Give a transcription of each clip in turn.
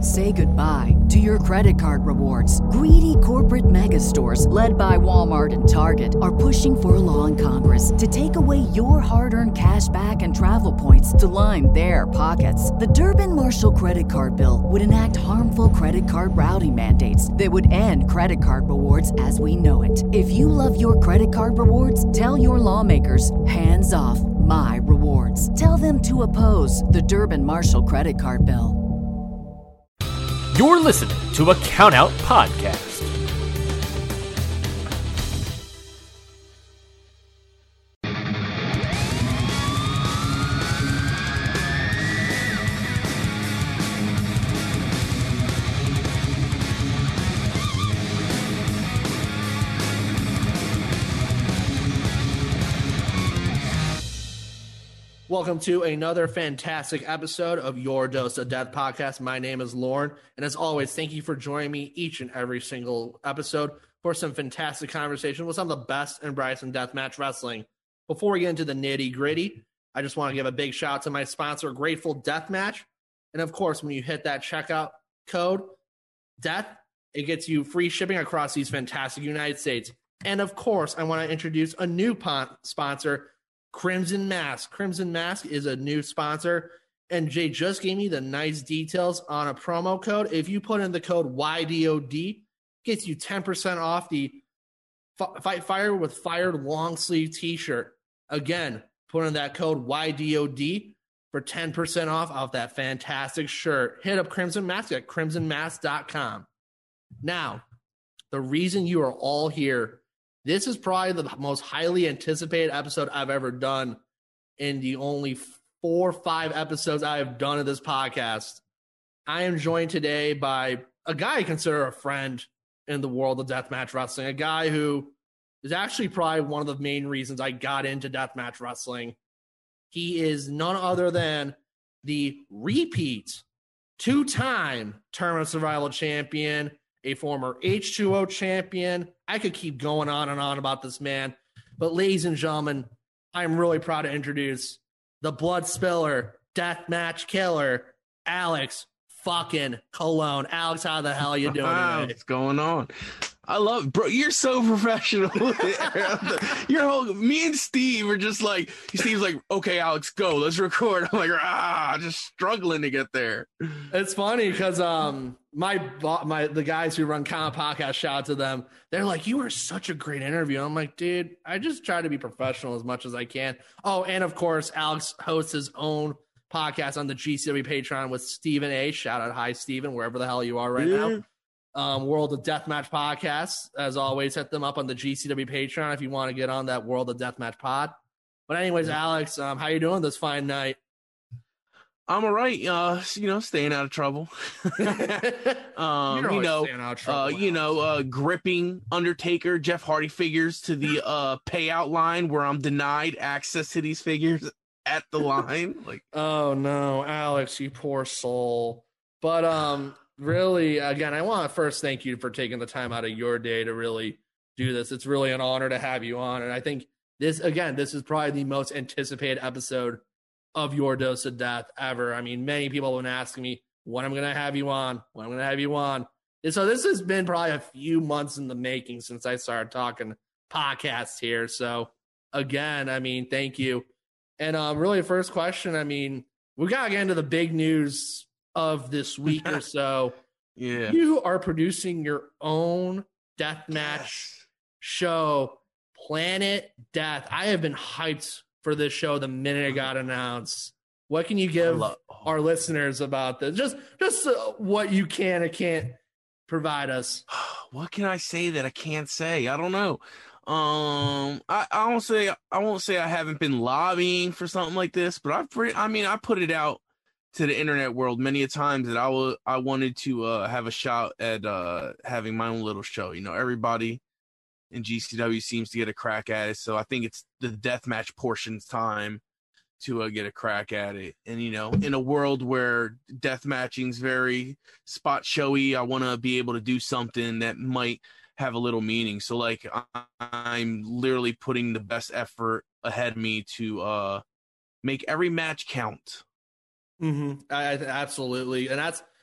Say goodbye to your credit card rewards. Greedy corporate mega stores, led by Walmart and Target, are pushing for a law in Congress to take away your hard-earned cash back and travel points to line their pockets. The Durbin-Marshall credit card bill would enact harmful credit card routing mandates that would end credit card rewards as we know it. If you love your credit card rewards, tell your lawmakers, hands off my rewards. Tell them to oppose the Durbin-Marshall credit card bill. You're listening to a Countout Podcast. Welcome to another fantastic episode of Your Dose of Death podcast. My name is Lauren, and as always, thank you for joining me each and every single episode for some fantastic conversation with some of the best and brightest in deathmatch wrestling. Before we get into the nitty-gritty, I just want to give a big shout out to my sponsor, Grateful Deathmatch. And of course, when you hit that checkout code, DEATH, it gets you free shipping across these fantastic United States. And of course, I want to introduce a new sponsor, Crimson Mask. Crimson Mask is a new sponsor, and Jay just gave me the nice details on a promo code. If you put in the code YDOD, gets you 10% off the Fight Fire with Fire long sleeve t-shirt. Again, put in that code YDOD for 10% off that fantastic shirt. Hit up Crimson Mask at crimsonmask.com. Now, the reason you are all here, this is probably the most highly anticipated episode I've ever done in the only 4 or 5 episodes I have done of this podcast. I am joined today by a guy I consider a friend in the world of deathmatch wrestling, a guy who is actually probably one of the main reasons I got into deathmatch wrestling. He is none other than the repeat 2-time Tournament Survival champion, a former H2O champion. I could keep going on and on about this man. But ladies and gentlemen, I'm really proud to introduce the blood spiller, deathmatch killer, Alex fucking Colon. Alex, how the hell are you doing today? What's going on? I love, bro. You're so professional. Your whole, me and Steve are just like, Steve's like, okay, Alex, go, let's record. I'm like, just struggling to get there. It's funny because the guys who run Countout Podcast, shout out to them. They're like, you were such a great interview. I'm like, dude, I just try to be professional as much as I can. Oh, and of course, Alex hosts his own podcast on the GCW Patreon with Stephen A. Shout out, hi Stephen, wherever the hell you are right now. World of Deathmatch podcast. As always, hit them up on the GCW Patreon if you want to get on that World of Deathmatch pod. But anyways, Alex, how you doing this fine night? I'm all right. Staying out of trouble. Gripping Undertaker, Jeff Hardy figures to the payout line where I'm denied access to these figures at the line. Like, oh no, Alex, you poor soul. But really, again, I want to first thank you for taking the time out of your day to really do this. It's really an honor to have you on. And I think this is probably the most anticipated episode of Your Dose of Death ever. I mean, many people have been asking me when I'm going to have you on, And so this has been probably a few months in the making since I started talking podcasts here. So again, I mean, thank you. And really, first question, I mean, we got to get into the big news of this week or so. Yeah. You are producing your own deathmatch show, Planet Death. I have been hyped for this show the minute it got announced. What can you give our listeners about this? Just what you can and can't provide us. What can I say that I can't say? I don't know. I won't say I haven't been lobbying for something like this, but I put it out to the internet world many a times that I wanted to have a shot at having my own little show. You know, everybody in GCW seems to get a crack at it, so I think it's the deathmatch portion's time to get a crack at it. And, you know, in a world where deathmatching's very spot showy, I want to be able to do something that might have a little meaning. So, like, I'm literally putting the best effort ahead of me to make every match count. Mm-hmm. Absolutely. And that's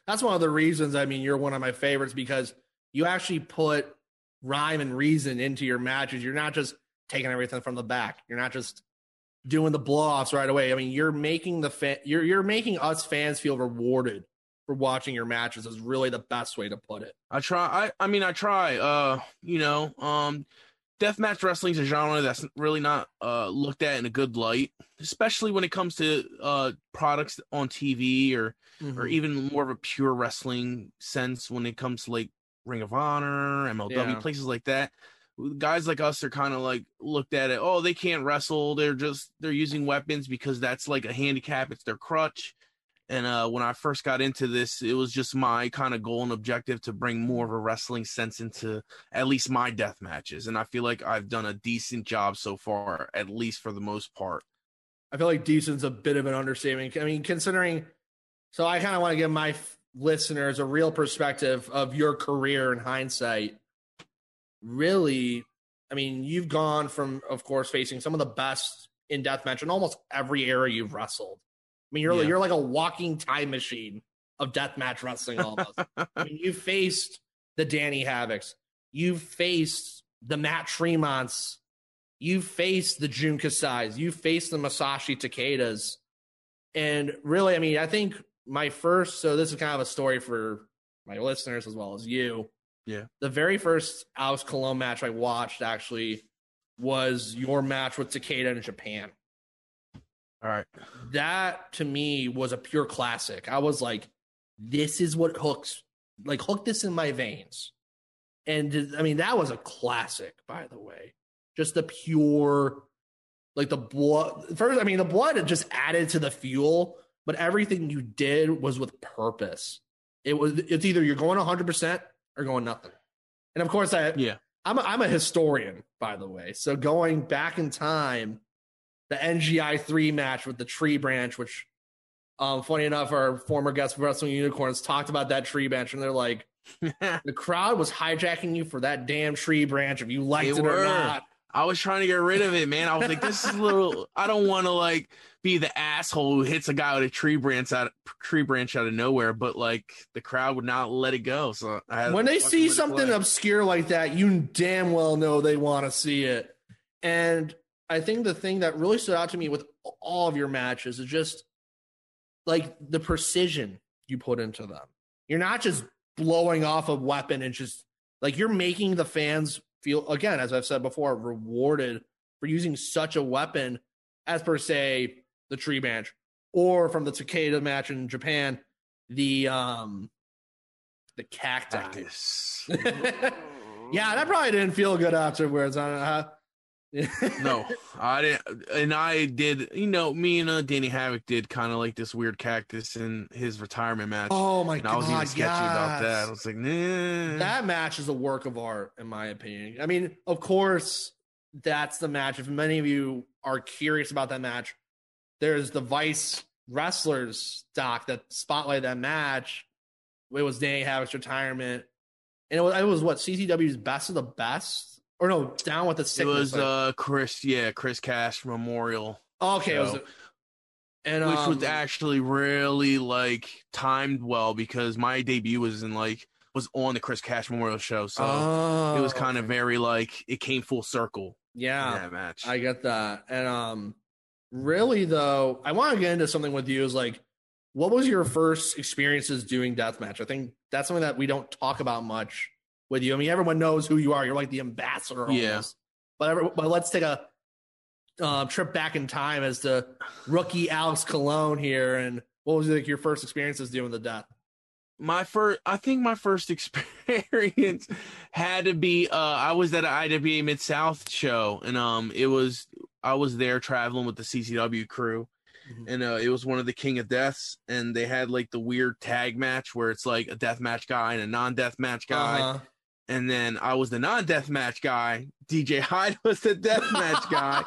that's one of the reasons, I mean, you're one of my favorites, because you actually put rhyme and reason into your matches. You're not just taking everything from the back. You're not just doing the blow-offs right away. I mean, you're making you're making us fans feel rewarded for watching your matches, is really the best way to put it. I try. I try. Deathmatch wrestling is a genre that's really not looked at in a good light, especially when it comes to products on TV or even more of a pure wrestling sense when it comes to like Ring of Honor, MLW, places like that. Guys like us are kind of like looked at it. Oh, they can't wrestle. They're using weapons because that's like a handicap. It's their crutch. And when I first got into this, it was just my kind of goal and objective to bring more of a wrestling sense into at least my death matches. And I feel like I've done a decent job so far, at least for the most part. I feel like decent's a bit of an understatement. I mean, considering, so I kind of want to give my listeners a real perspective of your career in hindsight. Really, I mean, you've gone from, of course, facing some of the best in deathmatch in almost every era you've wrestled. I mean, you're like a walking time machine of deathmatch wrestling almost. I mean, you faced the Danny Havocs. You've faced the Matt Tremonts. You've faced the Jun Kasais. You've faced the Masashi Takedas. And really, I mean, I think so this is kind of a story for my listeners as well as you. Yeah. The very first Alex Colon match I watched actually was your match with Takeda in Japan. All right. That to me was a pure classic. I was like, this is what hook this in my veins. And I mean, that was a classic, by the way. Just the pure, like the blood. First, I mean, the blood had just added to the fuel, but everything you did was with purpose. It's either you're going 100% or going nothing. And of course, I'm a historian, by the way. So going back in time, the NGI 3 match with the tree branch, which, funny enough, our former guest Wrestling Unicorns talked about that tree branch, and they're like, the crowd was hijacking you for that damn tree branch, if you liked it or not. I was trying to get rid of it, man. I was like, this is a little, I don't want to like be the asshole who hits a guy with a tree branch out of nowhere, but like the crowd would not let it go. So when they see something obscure like that, you damn well know they want to see it. And I think the thing that really stood out to me with all of your matches is just like the precision you put into them. You're not just blowing off a weapon and just like, you're making the fans feel, again, as I've said before, rewarded for using such a weapon as per se the tree branch, or from the Takeda match in Japan, the cacti. Yeah, that probably didn't feel good afterwards. I don't know. No, I didn't. And I did, me and Danny Havoc did kind of like this weird cactus in his retirement match. Oh my God. I was even sketchy about that. I was like, nah. That match is a work of art, in my opinion. I mean, of course, that's the match. If many of you are curious about that match, there's the Vice Wrestlers doc that spotlighted that match. It was Danny Havoc's retirement. And it was what, CCW's best of the best? Or no, Down with the Sickness. It was Chris Cash Memorial. Okay, show, which was actually really like timed well, because my debut was on the Chris Cash Memorial show, so it was kind of very like it came full circle. Yeah, in that match. I get that. And really though, I want to get into something with you. Is like, what was your first experiences doing deathmatch? I think that's something that we don't talk about much with you. I mean, everyone knows who you are. You're like the ambassador almost. Yeah. But let's take a trip back in time as to rookie Alex Colon here. And what was like your first experiences doing the death? I think my first experience had to be I was at an IWA Mid-South show, and I was there traveling with the CCW crew. And it was one of the King of Deaths, and they had like the weird tag match where it's like a death match guy and a non-death match guy. And then I was the non-death match guy. DJ Hyde was the death match guy.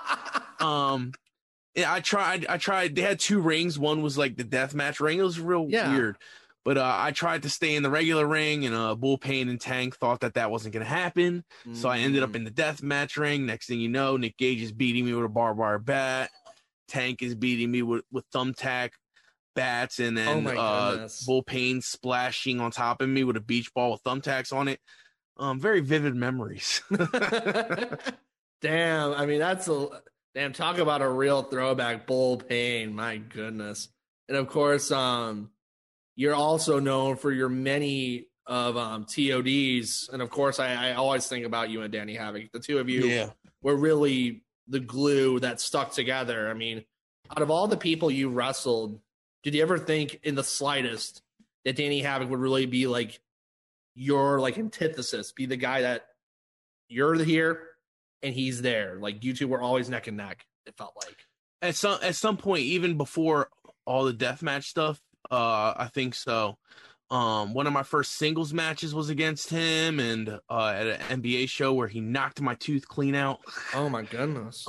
I tried. They had two rings. One was like the death match ring. It was real weird. But I tried to stay in the regular ring, and Bull Payne and Tank thought that wasn't going to happen. So I ended up in the death match ring. Next thing you know, Nick Gage is beating me with a barbed wire bat. Tank is beating me with thumbtack bats, and Oh then my goodness. Bull Payne splashing on top of me with a beach ball with thumbtacks on it. Very vivid memories. Damn, I mean damn, talk about a real throwback. Bull Payne, my goodness. And of course, you're also known for your many of TODs, and of course, I always think about you and Danny Havoc. The two of you were really the glue that stuck together. I mean, out of all the people you wrestled, did you ever think in the slightest that Danny Havoc would really be like your like antithesis, be the guy that you're here and he's there? Like you two were always neck and neck, it felt like. At some point, even before all the deathmatch stuff, I think so. One of my first singles matches was against him, and at an NBA show where he knocked my tooth clean out. Oh my goodness.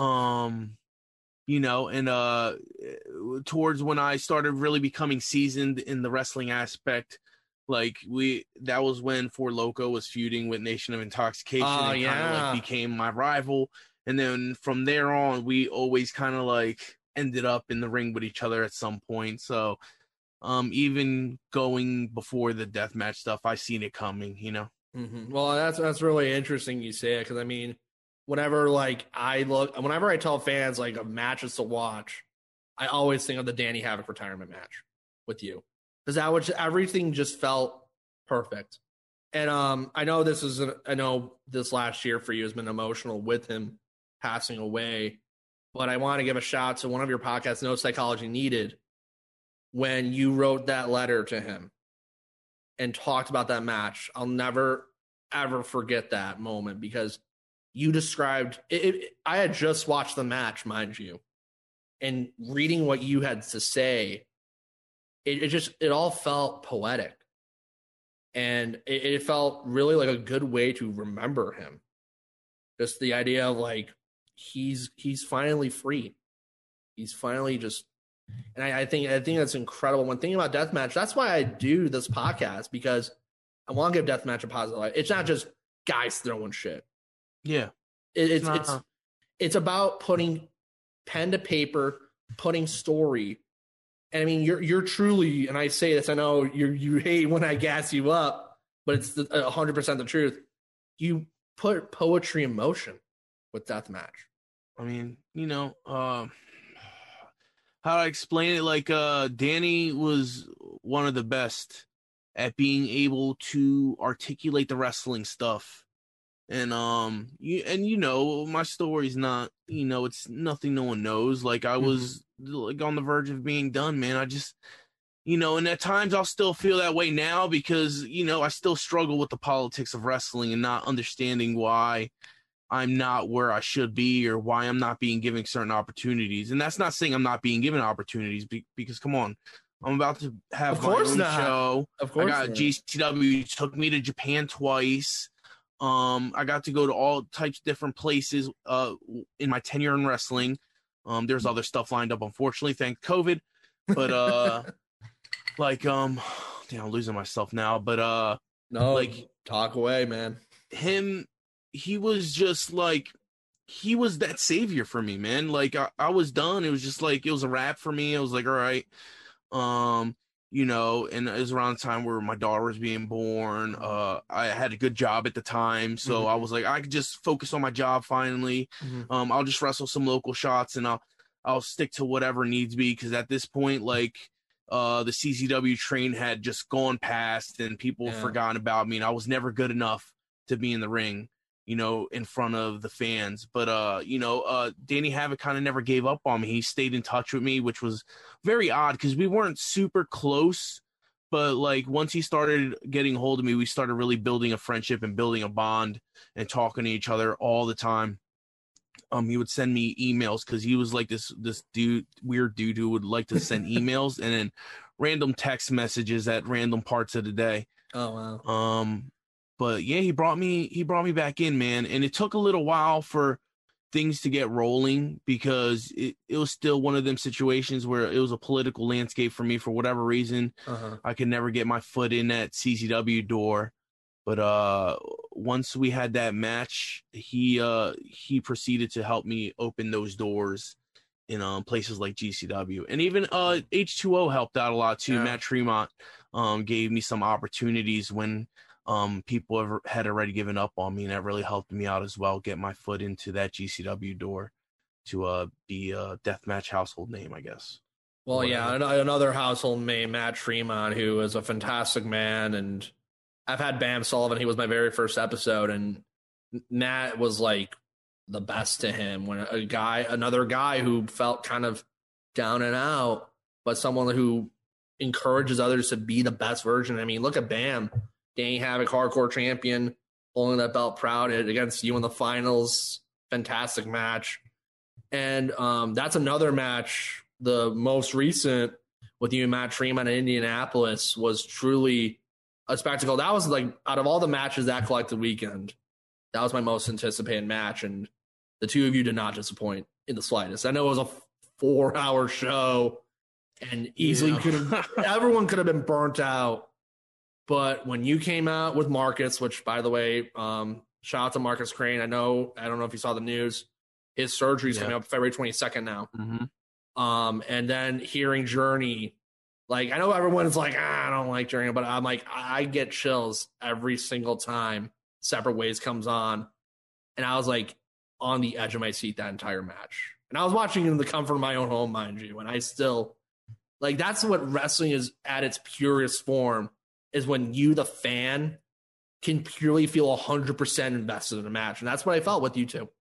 You know, and towards when I started really becoming seasoned in the wrestling aspect, like that was when Four Loko was feuding with Nation of Intoxication, and kind of like became my rival. And then from there on, we always kind of like ended up in the ring with each other at some point. So even going before the deathmatch stuff, I seen it coming, you know? Mm-hmm. Well, that's really interesting you say it, because I mean, whenever I tell fans like of matches to watch, I always think of the Danny Havoc retirement match with you, because everything just felt perfect. And I know this last year for you has been emotional with him passing away, but I want to give a shout out to one of your podcasts, No Psychology Needed, when you wrote that letter to him and talked about that match. I'll never, ever forget that moment, because you described it. I had just watched the match, mind you, and reading what you had to say, it all felt poetic. And it felt really like a good way to remember him. Just the idea of like, he's finally free. He's finally just, and I think that's incredible. When thinking about deathmatch, that's why I do this podcast, because I want to give deathmatch a positive light. It's not just guys throwing shit. Yeah, it's about putting pen to paper, putting story. And I mean, you're truly, and I say this, I know you hate when I gas you up, but it's 100% the truth. You put poetry in motion with deathmatch. I mean, you know, how do I explain it? Like, Danny was one of the best at being able to articulate the wrestling stuff. And you know, my story's not, you know, it's nothing no one knows. Like, I was like on the verge of being done, man. I just, you know, and at times I'll still feel that way now, because, you know, I still struggle with the politics of wrestling and not understanding why I'm not where I should be, or why I'm not being given certain opportunities. And that's not saying I'm not being given opportunities, because come on, I'm about to have my own show. Of course, I got GCW took me to Japan twice. I got to go to all types of different places in my tenure in wrestling. There's other stuff lined up, unfortunately, thanks COVID. But like damn, I'm losing myself now. But no, like, talk away, man. He was just like, he was that savior for me, man. Like, I was done. It was just like, it was a wrap for me. I was like, all right. You know, and it was around the time where my daughter was being born. I had a good job at the time, so I was like, I could just focus on my job finally. I'll just wrestle some local shots, and I'll stick to whatever needs be, because at this point, like, the CZW train had just gone past, and people had forgotten about me, and I was never good enough to be in the ring, you know, in front of the fans. But, you know, Danny Havoc kind of never gave up on me. He stayed in touch with me, which was very odd, because we weren't super close. But, like, once he started getting a hold of me, we started really building a friendship and building a bond and talking to each other all the time. He would send me emails, because he was like this weird dude who would like to send emails and then random text messages at random parts of the day. Oh, wow. But yeah, he brought me back in, man. And it took a little while for things to get rolling, because it was still one of them situations where it was a political landscape for me for whatever reason. I could never get my foot in that CZW door. But once we had that match, he proceeded to help me open those doors in places like GCW, and even H2O helped out a lot too. Yeah. Matt Tremont gave me some opportunities when people had already given up on me, and that really helped me out as well, get my foot into that GCW door to be a deathmatch household name, I guess. Well, yeah, another household name, Matt Tremont, who is a fantastic man, and I've had Bam Sullivan. He was my very first episode, and Matt was like the best to him when another guy who felt kind of down and out, but someone who encourages others to be the best version. I mean, look at Bam, Danny Havoc, hardcore champion, holding that belt proud against you in the finals. Fantastic match. And that's another match. The most recent with you and Matt Tremont in Indianapolis was truly a spectacle. That was like, out of all the matches that collected weekend, that was my most anticipated match, and the two of you did not disappoint in the slightest. I know it was a 4-hour show, and easily everyone could have been burnt out. But when you came out with Marcus, which, by the way, shout out to Marcus Crane. I don't know if you saw the news. His surgery is coming up February 22nd now. Mm-hmm. And then hearing Journey, like, I know everyone's like, I don't like Journey, but I'm like, I get chills every single time Separate Ways comes on. And I was like on the edge of my seat that entire match. And I was watching in the comfort of my own home, mind you. And I still, like, that's what wrestling is at its purest form, is when you, the fan, can purely feel 100% invested in a match. And that's what I felt with you two.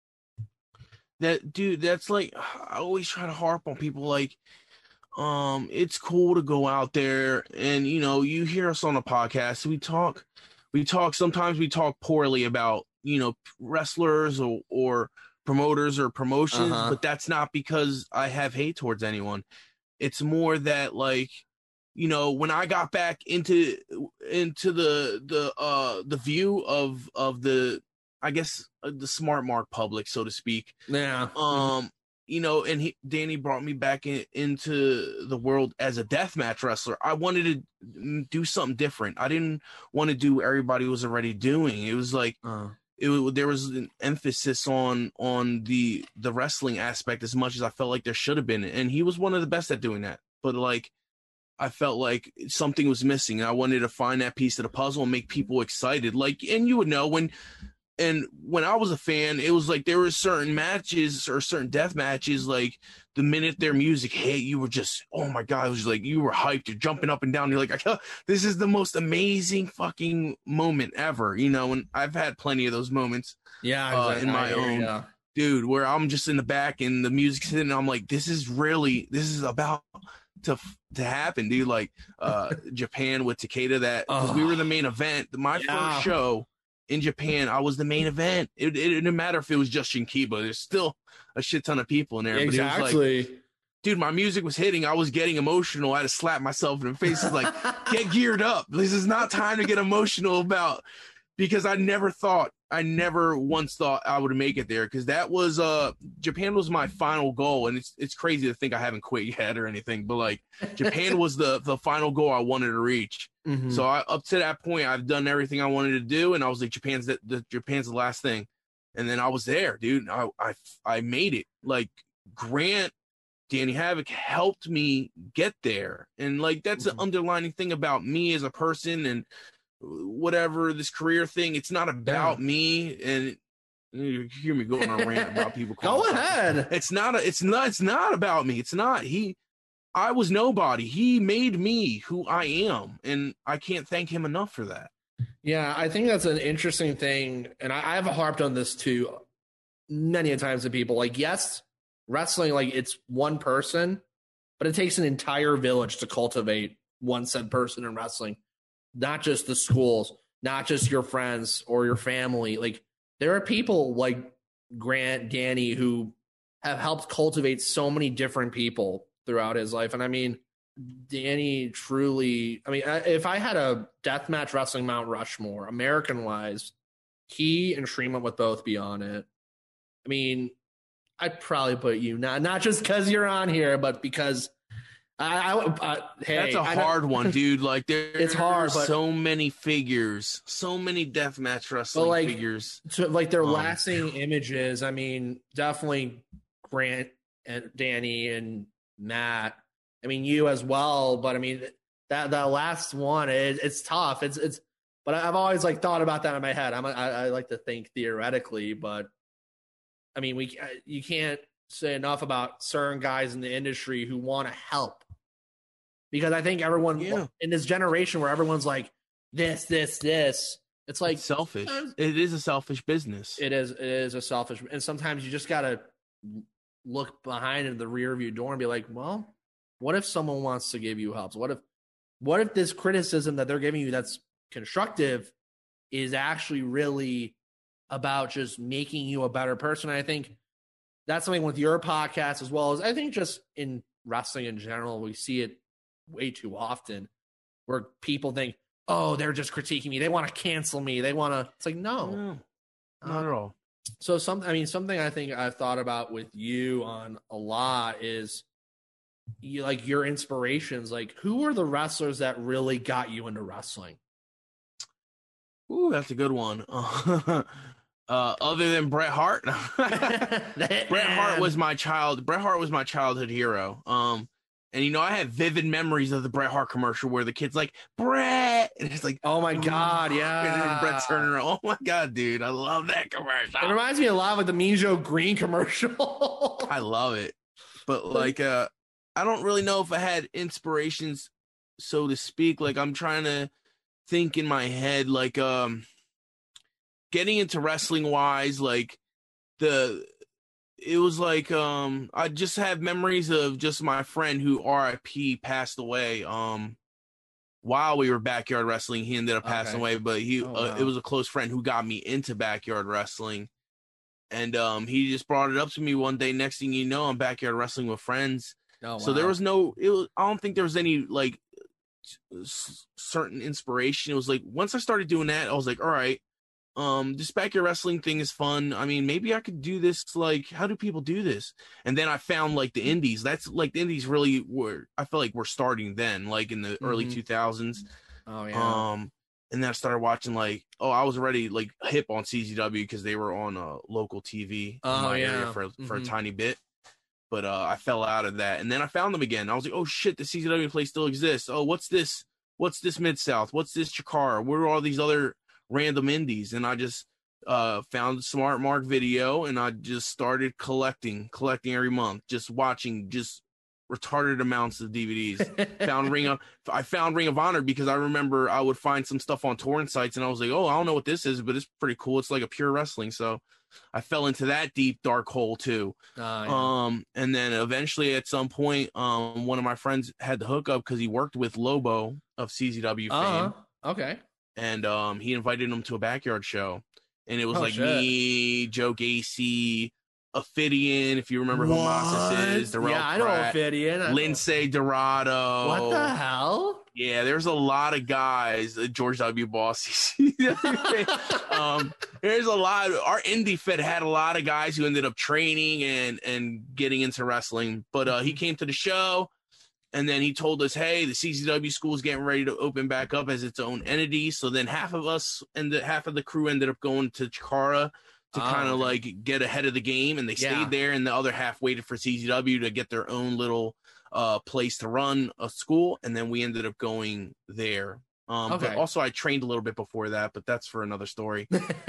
That's like, I always try to harp on people, like, it's cool to go out there and, you hear us on a podcast. We talk, sometimes we talk poorly about, wrestlers or promoters or promotions, but that's not because I have hate towards anyone. It's more that, like, when I got back into the view of the, I guess, the smart mark public, so to speak. Yeah. And Danny brought me back into the world as a deathmatch wrestler. I wanted to do something different. I didn't want to do what everybody was already doing. It was like, there was an emphasis on the wrestling aspect as much as I felt like there should have been. And he was one of the best at doing that. But, like, I felt like something was missing. I wanted to find that piece of the puzzle and make people excited. Like, and you would know when I was a fan, it was like there were certain matches or certain death matches, like the minute their music hit, you were just, oh my God, it was like you were hyped. You're jumping up and down. You're like, this is the most amazing fucking moment ever, and I've had plenty of those moments. Yeah, in my own, dude, where I'm just in the back and the music's hitting. And I'm like, this is about to happen, dude. Like Japan with Takeda, we were the main event. My first show in Japan, I was the main event. It didn't matter if it was just Shinkiba. There's still a shit ton of people in there. Exactly. But it was like, dude, my music was hitting. I was getting emotional. I had to slap myself in the face. It's like, get geared up. This is not time to get emotional about, because I never once thought I would make it there, because that was Japan was my final goal, and it's crazy to think I haven't quit yet or anything, but like Japan was the final goal I wanted to reach. Mm-hmm. So up to that point, I've done everything I wanted to do, and I was like, Japan's the last thing, and then I was there, dude. I made it. Like, Grant, Danny Havoc helped me get there, and like that's the underlining thing about me as a person and whatever this career thing. It's not about me, and you hear me going on a rant about people. Go ahead. It's not about me. It's not. I was nobody. He made me who I am, and I can't thank him enough for that. Yeah, I think that's an interesting thing, and I've harped on this too many a times to people. Like, yes, wrestling, like, it's one person, but it takes an entire village to cultivate one said person in wrestling. Not just the schools, not just your friends or your family. Like, there are people like Grant, Danny, who have helped cultivate so many different people throughout his life. And I mean, Danny truly, if I had a deathmatch wrestling Mount Rushmore, American-wise, he and Tremont would both be on it. I mean, I'd probably put you, not just because you're on here, but because hey, that's a hard one, dude. Like, it's hard. But so many figures, so many deathmatch wrestling figures. So, like, their lasting images. I mean, definitely Grant and Danny and Matt. I mean, you as well, but I mean that last one, it's tough. It's. But I've always like thought about that in my head. I like to think theoretically, but I mean, you can't say enough about certain guys in the industry who want to help, because I think everyone in this generation where everyone's like this, it's like selfish. It is a selfish business. It is a selfish, and sometimes you just gotta look behind in the rear view door and be like, well, what if someone wants to give you help? What if this criticism that they're giving you that's constructive is actually really about just making you a better person? I think that's something with your podcast, as well as I think just in wrestling in general, we see it way too often where people think, oh, they're just critiquing me. They want to cancel me. They want to, it's like, no, not at all. So something I think I've thought about with you on a lot is like your inspirations. Like, who were the wrestlers that really got you into wrestling? Ooh, that's a good one. Other than Bret Hart, Bret Hart was my childhood hero. And I have vivid memories of the Bret Hart commercial where the kid's like, Bret, and it's like, oh my god, yeah. And then Bret Turner, oh my god, dude, I love that commercial. It reminds me a lot of like the Mean Joe Green commercial. I love it, but like, I don't really know if I had inspirations, so to speak. Like, I'm trying to think in my head, like, getting into wrestling wise, like it was like, I just have memories of just my friend who RIP passed away. While we were backyard wrestling, he ended up passing away, but it was a close friend who got me into backyard wrestling. And, he just brought it up to me one day. Next thing you know, I'm backyard wrestling with friends. Oh, wow. So there was I don't think there was any like certain inspiration. It was like, once I started doing that, I was like, all right, this backyard wrestling thing is fun. I mean, maybe I could do this. Like, how do people do this? And then I found like the indies. That's like, the indies really were, I feel like we're starting then, like in the early 2000s. Oh yeah. And then I started watching like, I was already like hip on CZW because they were on local TV in my area for a tiny bit. But I fell out of that, and then I found them again. I was like, "Oh shit, the CZW place still exists. Oh, what's this? What's this Mid-South? What's this Chikara? Where are all these other random indies?" And I just found Smart Mark Video, and I just started collecting every month, just watching just retarded amounts of DVDs. I found Ring of Honor because I remember I would find some stuff on torrent sites, and I was like, "Oh, I don't know what this is, but it's pretty cool. It's like a pure wrestling." So I fell into that deep dark hole too. And then eventually at some point, one of my friends had the hookup because he worked with Lobo of CZW fame. Okay. And he invited him to a backyard show, and it was me, Joe Gacy, Ophidian, if you remember who Moxis is, Darrell I know Ophidian. Lindsay Dorado. What the hell? Yeah, there's a lot of guys. George W. Boss. There's a lot. Our indie fit had a lot of guys who ended up training and getting into wrestling. But he came to the show, and then he told us, hey, the CZW school is getting ready to open back up as its own entity. So then half of us and half of the crew ended up going to Chikara to kind of like get ahead of the game, and they stayed there, and the other half waited for CZW to get their own little place to run a school, and then we ended up going there. But also I trained a little bit before that, but that's for another story.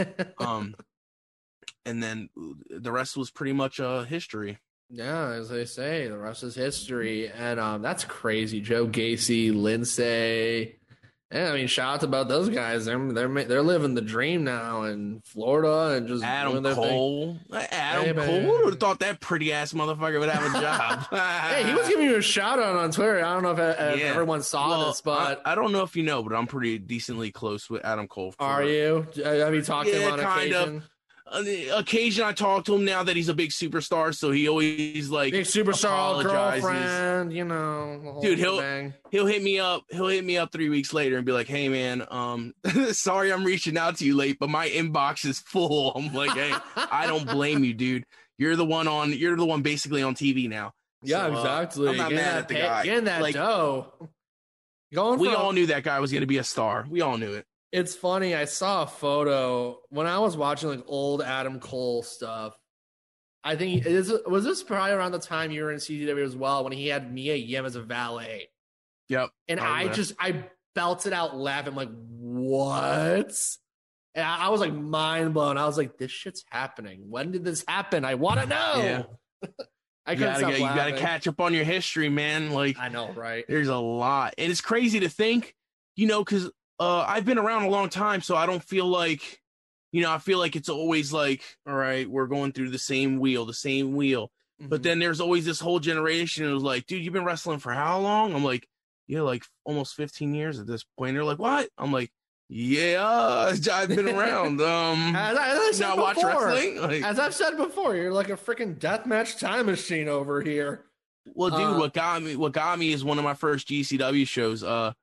And then the rest was pretty much history. Yeah, as they say, the rest is history. And that's crazy. Joe Gacy, Lindsay. Yeah, I mean, shout out to both those guys. They're living the dream now in Florida and just Adam Cole. Adam Cole. Who would have thought that pretty ass motherfucker would have a job? Hey, he was giving you a shout out on Twitter. I don't know if everyone saw this, but I don't know if you know, but I'm pretty decently close with Adam Cole. Are you? Have you talked to him on occasion? On the occasion I talk to him now that he's a big superstar, so he always like big superstar girlfriend, you know. Dude, he'll hit me up. He'll hit me up 3 weeks later and be like, "Hey man, sorry I'm reaching out to you late, but my inbox is full." I'm like, "Hey, I don't blame you, dude. You're the one basically on TV now." Yeah, so, exactly. I'm not mad at the guy. Getting that dough. We all knew that guy was going to be a star. We all knew it. It's funny. I saw a photo when I was watching like old Adam Cole stuff. I think was this probably around the time you were in CZW as well when he had Mia Yim as a valet. Yep. And I belted out laughing like, what? And I was like mind blown. I was like, this shit's happening. When did this happen? I want to know. Yeah. You gotta catch up on your history, man. Like, I know, right? There's a lot. And it's crazy to think, because I've been around a long time, so I don't feel like, I feel like it's always like, all right, we're going through the same wheel. Mm-hmm. But then there's always this whole generation who's like, dude, you've been wrestling for how long? I'm like, yeah, like almost 15 years at this point. And they're like, what? I'm like, yeah, I've been around. Not watch wrestling. Like, as I've said before, you're like a freaking deathmatch time machine over here. Well, dude, what got me is one of my first GCW shows.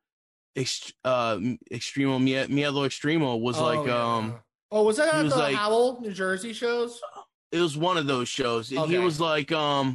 Extremo Miedo Extremo was was that at the Howell, New Jersey shows? It was one of those shows. And okay. He was like,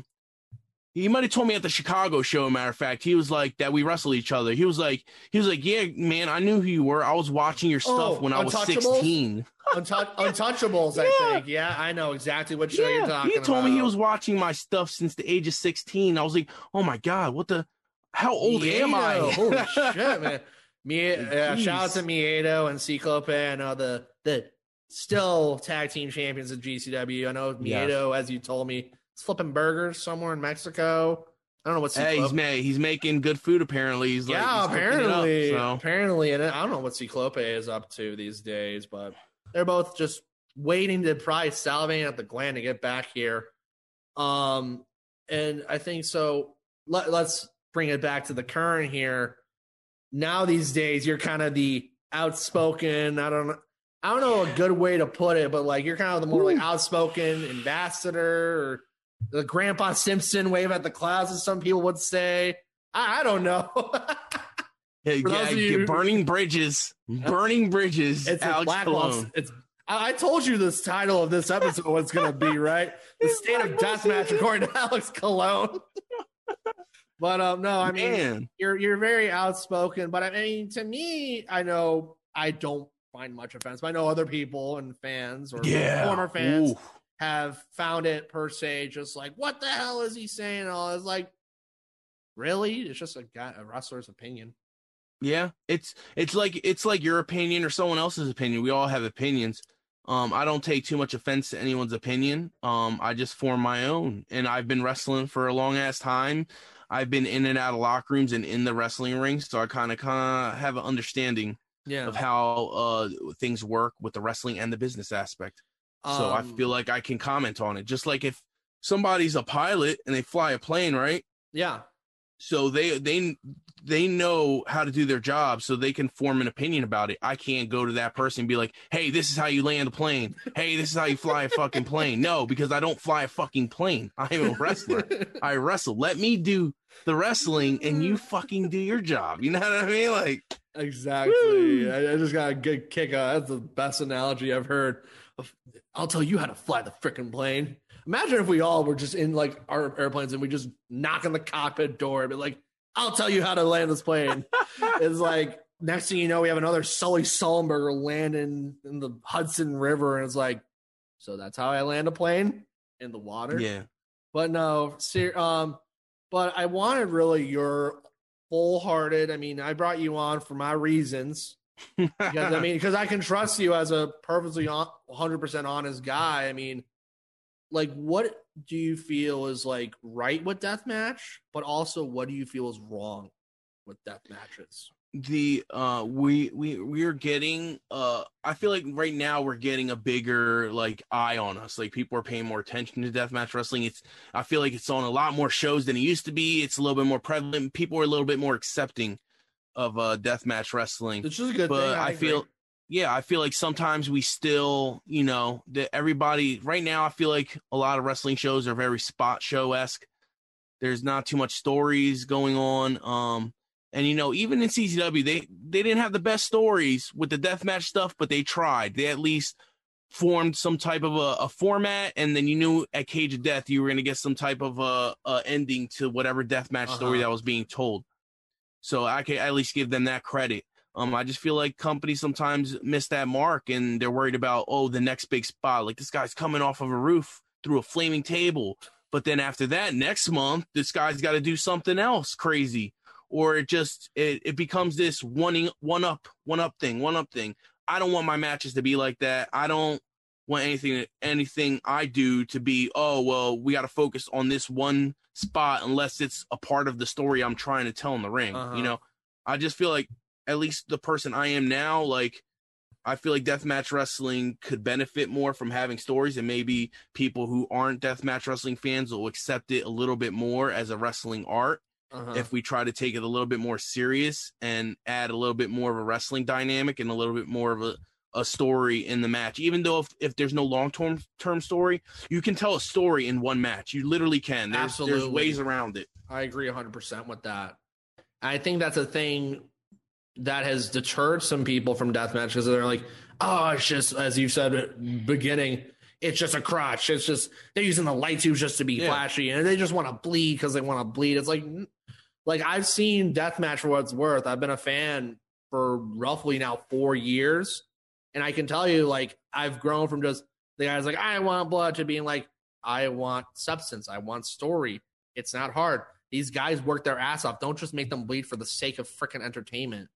he might have told me at the Chicago show, matter of fact. He was like, that we wrestled each other. He was like, yeah, man, I knew who you were. I was watching your stuff when I was 16. Untouchables, I think. Yeah, I know exactly what show you're talking about. He told me he was watching my stuff since the age of 16. I was like, oh my God, how old am I? Holy shit, man. Shout out to Miedo and Ciclope. I know the still tag team champions of GCW. I know Miedo, as you told me, is flipping burgers somewhere in Mexico. I don't know what Ciclope. He's making good food apparently. He's apparently. And I don't know what Ciclope is up to these days, but they're both just waiting to probably salivating at the gland to get back here. And I think so. Let's bring it back to the current here. Now these days, you're kind of the outspoken. I don't know a good way to put it, but like you're kind of the more like outspoken ambassador, or the Grandpa Simpson wave at the clouds, as some people would say. I don't know. Burning bridges. It's Alex Colon. I told you this title of this episode was going to be right. The State of Deathmatch according to Alex Colon. But no, I mean, you're very outspoken. But I mean, to me, I know I don't find much offense. But I know other people and fans or former fans have found it per se just like, what the hell is he saying? And all it's like, really? It's just a wrestler's opinion. Yeah, it's like your opinion or someone else's opinion. We all have opinions. I don't take too much offense to anyone's opinion. I just form my own, and I've been wrestling for a long ass time. I've been in and out of locker rooms and in the wrestling ring, so I kind of have an understanding of how things work with the wrestling and the business aspect. So I feel like I can comment on it. Just like if somebody's a pilot and they fly a plane, right? Yeah. So they know how to do their job, so they can form an opinion about it. I can't go to that person and be like, hey, this is how you land a plane. Hey, this is how you fly a fucking plane. No, because I don't fly a fucking plane. I am a wrestler. I wrestle. Let me do the wrestling and you fucking do your job. You know what I mean? Like, exactly. I just got a good kick out. That's the best analogy I've heard. I'll tell you how to fly the freaking plane. Imagine if we all were just in like our airplanes and we just knock on the cockpit door and be like, I'll tell you how to land this plane. It's like, next thing you know, we have another Sully Sullenberger landing in the Hudson River. And it's like, so that's how I land a plane in the water. Yeah. But no, but I wanted really your wholehearted. I mean, I brought you on for my reasons. Because I can trust you as a perfectly 100% honest guy. I mean, like, what do you feel is like right with deathmatch, but also what do you feel is wrong with death matches? We're getting I feel like right now we're getting a bigger like eye on us. Like people are paying more attention to deathmatch wrestling. I feel like it's on a lot more shows than it used to be. It's a little bit more prevalent. People are a little bit more accepting of deathmatch wrestling. Which is a good thing. I feel like sometimes we still, that everybody right now, I feel like a lot of wrestling shows are very spot show-esque. There's not too much stories going on. And, even in CZW, they didn't have the best stories with the deathmatch stuff, but they tried. They at least formed some type of a format, and then you knew at Cage of Death you were going to get some type of a ending to whatever deathmatch story that was being told. So I can at least give them that credit. I just feel like companies sometimes miss that mark and they're worried about, the next big spot. Like this guy's coming off of a roof. through a flaming table. But then after that, next month, this guy's got to do something else crazy. Or it becomes this one up thing. I don't want my matches to be like that. I don't want anything I do to be, oh, well, we got to focus on this one spot unless it's a part of the story I'm trying to tell in the ring. You know, I just feel like at least the person I am now, like, I feel like deathmatch wrestling could benefit more from having stories, and maybe people who aren't deathmatch wrestling fans will accept it a little bit more as a wrestling art. If we try to take it a little bit more serious and add a little bit more of a wrestling dynamic and a little bit more of a story in the match. Even though if there's no long-term story, you can tell a story in one match. You literally can. There's ways around it. I agree 100% with that. I think that's a thing that has deterred some people from deathmatch because they're like, oh, it's just, as you said at the beginning, it's just a crotch. It's just, they're using the light tubes just to be flashy, and they just want to bleed because they want to bleed. It's like I've seen deathmatch for what it's worth. I've been a fan for roughly now 4 years, and I can tell you, like, I've grown from just the guys like, I want blood, to being like, I want substance. I want story. It's not hard. These guys work their ass off. Don't just make them bleed for the sake of freaking entertainment.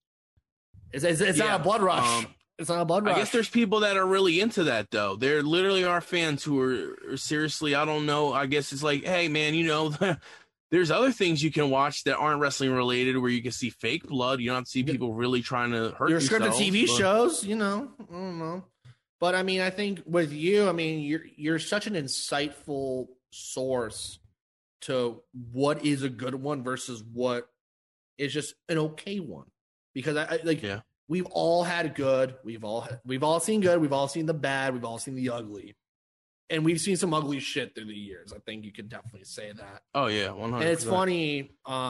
It's not a blood rush. It's not a blood rush. I guess there's people that are really into that, though. There literally are fans who are seriously, I don't know. I guess it's like, hey, man, you know, there's other things you can watch that aren't wrestling related where you can see fake blood. You don't have to see people really trying to hurt your themselves. Your scripted TV shows, you know, I don't know. But I mean, I think with you, I mean, you're such an insightful source to what is a good one versus what is just an okay one. Because we've all had good, we've all seen good, we've all seen the bad, we've all seen the ugly, and we've seen some ugly shit through the years. I think you could definitely say that. Oh yeah, 100%. And it's funny.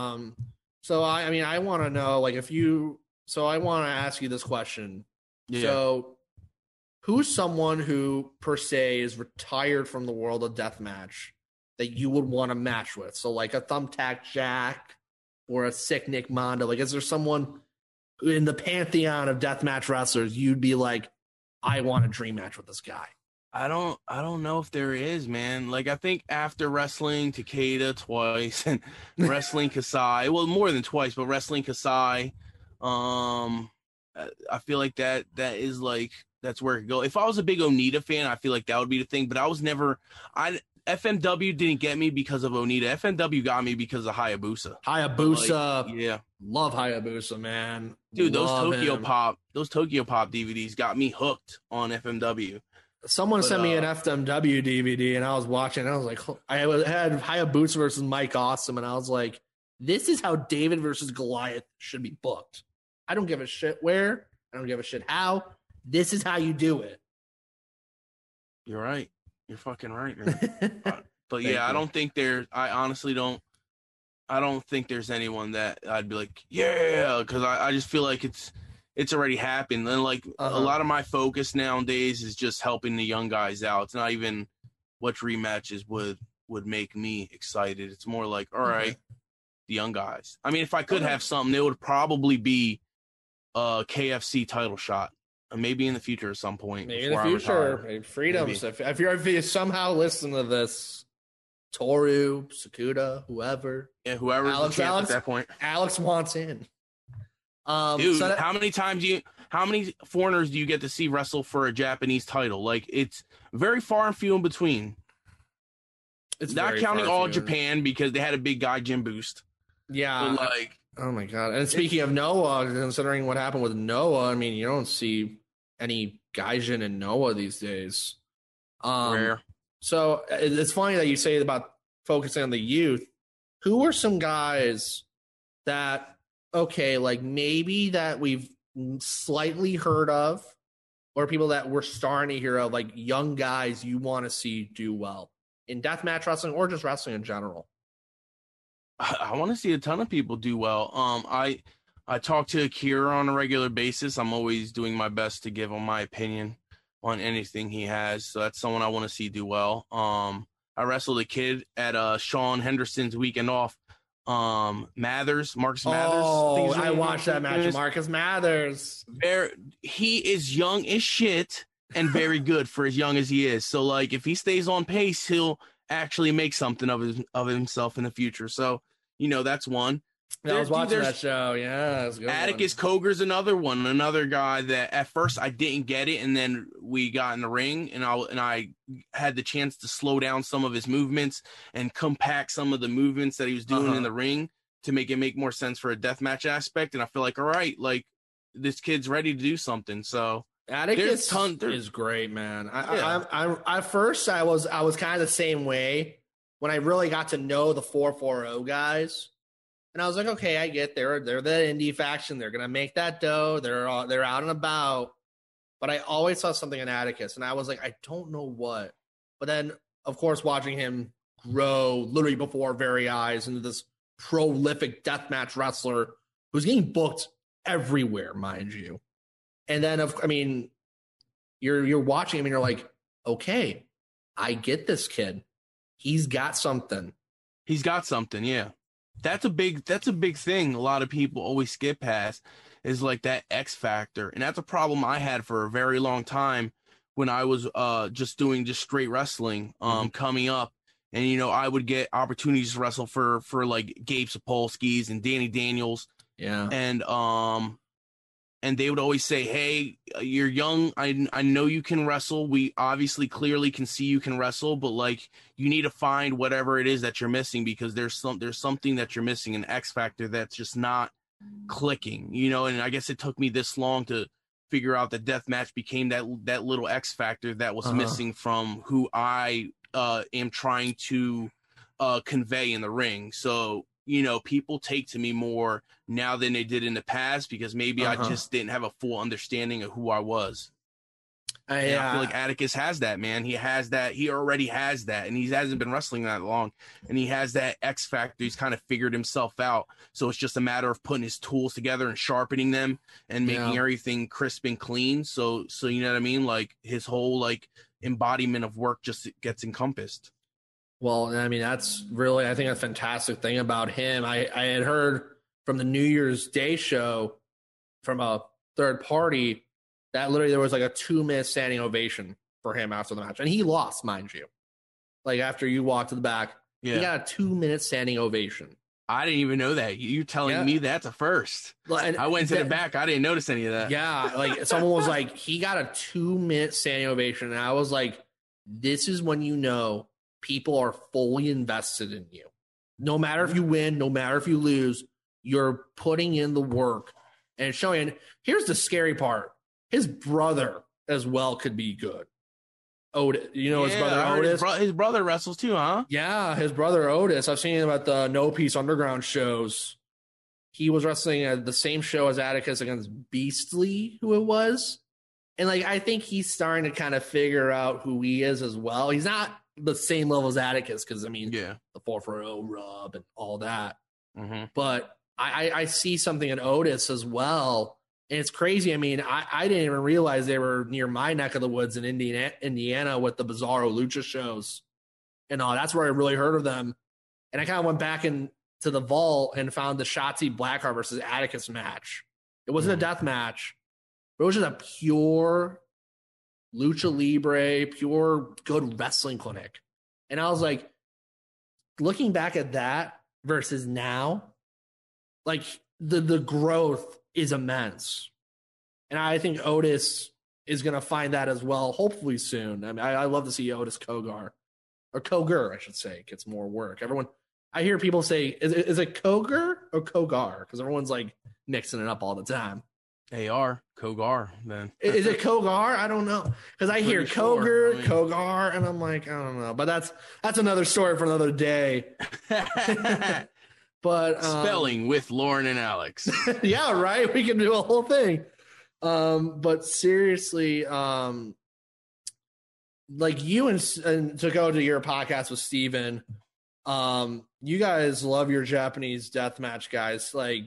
So I mean, I want to know, like, I want to ask you this question. Yeah. So, who's someone who per se is retired from the world of deathmatch that you would want to match with? So, like a Thumbtack Jack or a Sick Nick Mondo. Like, is there someone in the pantheon of deathmatch wrestlers you'd be like, I want a dream match with this guy? I don't know if there is, man. Like, I think after wrestling Takeda twice and wrestling Kasai, well, more than twice, but wrestling Kasai, I feel like that is like, that's where it could go. If I was a big Onita fan, I feel like that would be the thing, but I was never, FMW didn't get me because of Onita. FMW got me because of Hayabusa. Hayabusa. Yeah. Love Hayabusa, man. Dude, those Tokyo Pop DVDs got me hooked on FMW. Someone sent me an FMW DVD, and I was watching, and I was like, I had Hayabusa versus Mike Awesome, and I was like, this is how David versus Goliath should be booked. I don't give a shit where. I don't give a shit how. This is how you do it. You're right. You're fucking right, man. But yeah, I don't think I honestly don't. I don't think there's anyone that I'd be like, yeah, because I just feel like it's already happened. And like a lot of my focus nowadays is just helping the young guys out. It's not even what rematches would make me excited. It's more like, all right, the young guys. I mean, if I could have something, it would probably be a KFC title shot. Maybe in the future at some point. Maybe in the future. Maybe freedoms. Maybe. If you somehow listen to this, Toru, Sakuda, whoever. Yeah, whoever's the champ at that point. Alex wants in. Dude, so how many foreigners do you get to see wrestle for a Japanese title? Like, it's very far and few in between. It's not counting all Japan because they had a big guy, Jim Boost. Yeah. But like, oh my God. And speaking of Noah, considering what happened with Noah, I mean, you don't see any Gaijin in Noah these days. Rare. So it's funny that you say about focusing on the youth. Who are some guys that, okay, like maybe that we've slightly heard of, or people that we're starting to hear of, like young guys you want to see do well in deathmatch wrestling or just wrestling in general? I want to see a ton of people do well. I talk to Akira on a regular basis. I'm always doing my best to give him my opinion on anything he has. So that's someone I want to see do well. I wrestled a kid at Sean Henderson's weekend off. Marcus Mathers. Oh, I watched that match. Marcus Mathers. He is young as shit, and very good for as young as he is. So like if he stays on pace, he'll actually make something of himself in the future. So, that's one. I was watching that show. Yeah, that's a good Atticus Cogar's another one, another guy that at first I didn't get it, and then we got in the ring, and I had the chance to slow down some of his movements and compact some of the movements that he was doing in the ring to make it make more sense for a deathmatch aspect. And I feel like, all right, like this kid's ready to do something. So Atticus is great, man. I at first I was kind of the same way when I really got to know the 440 guys. And I was like, okay, I get they're the indie faction. They're gonna make that dough. They're out and about. But I always saw something in Atticus, and I was like, I don't know what. But then, of course, watching him grow literally before our very eyes into this prolific deathmatch wrestler who's getting booked everywhere, mind you. And then, you're watching him, and you're like, okay, I get this kid. He's got something. He's got something, yeah. That's a big thing a lot of people always skip past is like that X factor. And that's a problem I had for a very long time when I was just doing straight wrestling coming up. And I would get opportunities to wrestle for like Gabe Sapolsky's and Danny Daniels. Yeah. And they would always say, hey, you're young. I know you can wrestle. We obviously clearly can see you can wrestle, but like you need to find whatever it is that you're missing because there's something that you're missing, an X factor that's just not clicking, and I guess it took me this long to figure out that deathmatch became that little X factor that was missing from who I am trying to convey in the ring. So, people take to me more now than they did in the past because maybe I just didn't have a full understanding of who I was. I feel like Atticus has that, man. He has that. He already has that, and he hasn't been wrestling that long, and he has that X factor. He's kind of figured himself out. So it's just a matter of putting his tools together and sharpening them and making everything crisp and clean. So you know what I mean? Like his whole like embodiment of work just gets encompassed. Well, I mean, that's really, I think, a fantastic thing about him. I had heard from the New Year's Day show from a third party that literally there was like a 2-minute standing ovation for him after the match. And he lost, mind you. Like after you walked to the back, he got a 2-minute standing ovation. I didn't even know that. You're telling me that's a first. And I went to the back. I didn't notice any of that. Yeah. Like someone was like, he got a 2-minute standing ovation. And I was like, this is when people are fully invested in you. No matter if you win, no matter if you lose, you're putting in the work and it's showing. And here's the scary part. His brother as well could be good. Otis, his brother Otis? His brother wrestles too, huh? Yeah, his brother Otis. I've seen him at the No Peace Underground shows. He was wrestling at the same show as Atticus against Beastly, who it was. And I think he's starting to kind of figure out who he is as well. He's not the same level as Atticus because, the 440 rub and all that. Mm-hmm. But I see something in Otis as well. And it's crazy. I mean, I didn't even realize they were near my neck of the woods in Indiana with the Bizarro Lucha shows. And that's where I really heard of them. And I kind of went back into the vault and found the Shotzi Blackheart versus Atticus match. It wasn't a death match. It was just a pure lucha libre, pure good wrestling clinic. And I was like, looking back at that versus now, like the growth is immense. And I think Otis is going to find that as well, hopefully soon. I mean, I love to see Otis Kogar, or Kogar, I should say, gets more work. I hear people say, is it Kogar or Kogar? Because everyone's like mixing it up all the time. Kogar, then. Is it Kogar? I don't know. Because I hear Kogar, Kogar, and I'm like, I don't know. But that's another story for another day. But spelling with Lauren and Alex. Yeah, right. We can do a whole thing. But seriously, like you and to go to your podcast with Steven, you guys love your Japanese deathmatch guys. Like,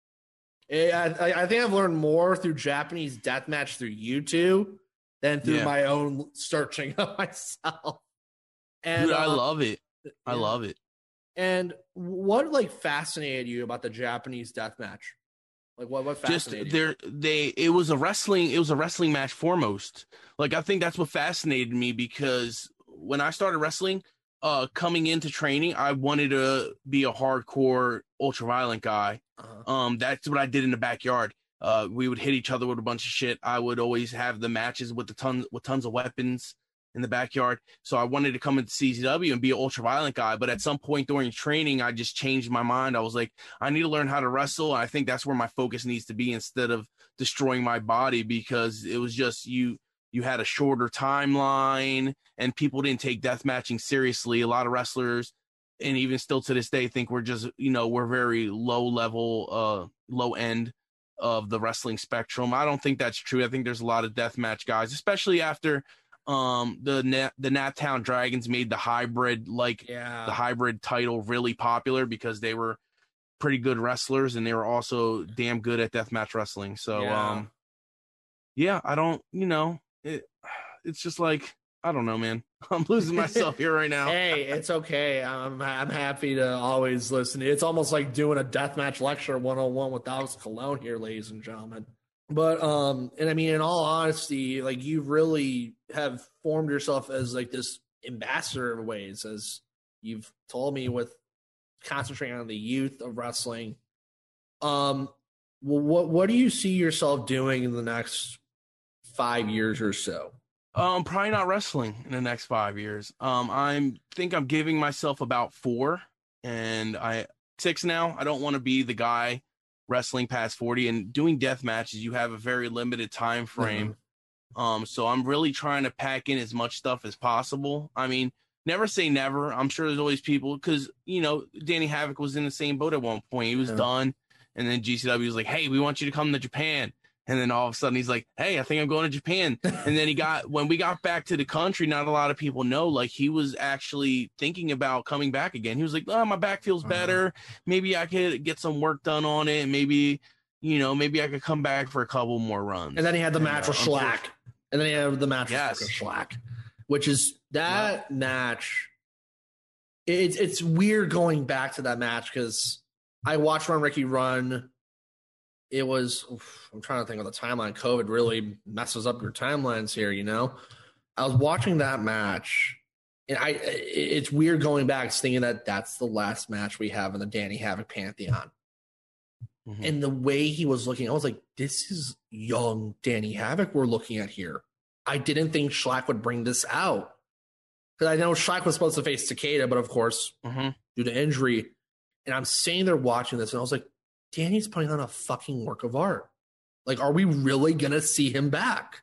I think I've learned more through Japanese deathmatch through you two than through my own searching of myself. And dude, I love it. I love it. And what fascinated you about the Japanese deathmatch? Like what Just fascinated you? it was a wrestling match foremost. Like, I think that's what fascinated me, because when I started wrestling, coming into training, I wanted to be a hardcore ultra-violent guy. That's what I did in the backyard. We would hit each other with a bunch of shit. I would always have the matches with tons of weapons in the backyard. So I wanted to come into CZW and be an ultra-violent guy. But at some point during training, I just changed my mind. I was like, I need to learn how to wrestle. I think that's where my focus needs to be, instead of destroying my body, because it was just you had a shorter timeline and people didn't take death matching seriously. A lot of wrestlers, and even still to this day, think we're just, we're very low level, low end of the wrestling spectrum. I don't think that's true. I think there's a lot of deathmatch guys, especially after the Naptown Dragons made the hybrid title really popular, because they were pretty good wrestlers and they were also damn good at deathmatch wrestling. So I don't, it's just like, I don't know, man. I'm losing myself here right now. Hey, it's okay. I'm happy to always listen. It's almost like doing a deathmatch lecture 101 with Alex Colon here, ladies and gentlemen. But and I mean, in all honesty, like, you really have formed yourself as like this ambassador in ways, as you've told me, with concentrating on the youth of wrestling. Well, what do you see yourself doing in the next 5 years or so? Probably not wrestling in the next 5 years. I think I'm giving myself about 4, and 6 now. I don't want to be the guy wrestling past 40, and doing death matches, you have a very limited time frame. So I'm really trying to pack in as much stuff as possible. I mean, never say never. I'm sure there's always people, because, Danny Havoc was in the same boat at one point. He was done, and then GCW was like, hey, we want you to come to Japan. And then all of a sudden he's like, hey, I think I'm going to Japan. And then when we got back to the country, not a lot of people know, like, he was actually thinking about coming back again. He was like, oh, my back feels better. Maybe I could get some work done on it. Maybe I could come back for a couple more runs. And then he had the match with Schlack. And then he had the match with Schlack, which is that match. It's weird going back to that match, because I watched Run Ricky Run. It was, I'm trying to think of the timeline. COVID really messes up your timelines here, I was watching that match, and it's weird going back thinking that that's the last match we have in the Danny Havoc Pantheon. And the way he was looking, I was like, this is young Danny Havoc we're looking at here. I didn't think Schlack would bring this out, because I know Schlack was supposed to face Takeda, but of course, due to injury. And I'm sitting there watching this, and I was like, Danny's putting on a fucking work of art. Like, are we really going to see him back?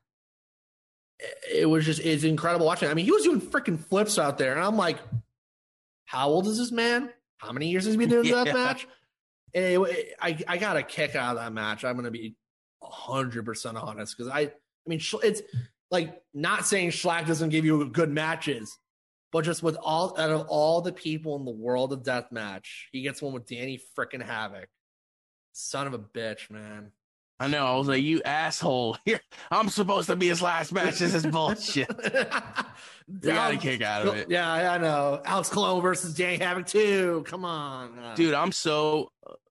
It's incredible watching. I mean, he was doing freaking flips out there. And I'm like, how old is this man? How many years has he been doing that match? And I got a kick out of that match. I'm going to be 100% honest. Because I mean, it's like, not saying Schlack doesn't give you good matches, but just out of all the people in the world of deathmatch, he gets one with Danny freaking Havoc. Son of a bitch, man. I know. I was like, you asshole. I'm supposed to be his last match. This is bullshit. You got a kick out of it. Yeah, I know. Alex Colon versus Danny Havoc too. Come on. Dude, I'm so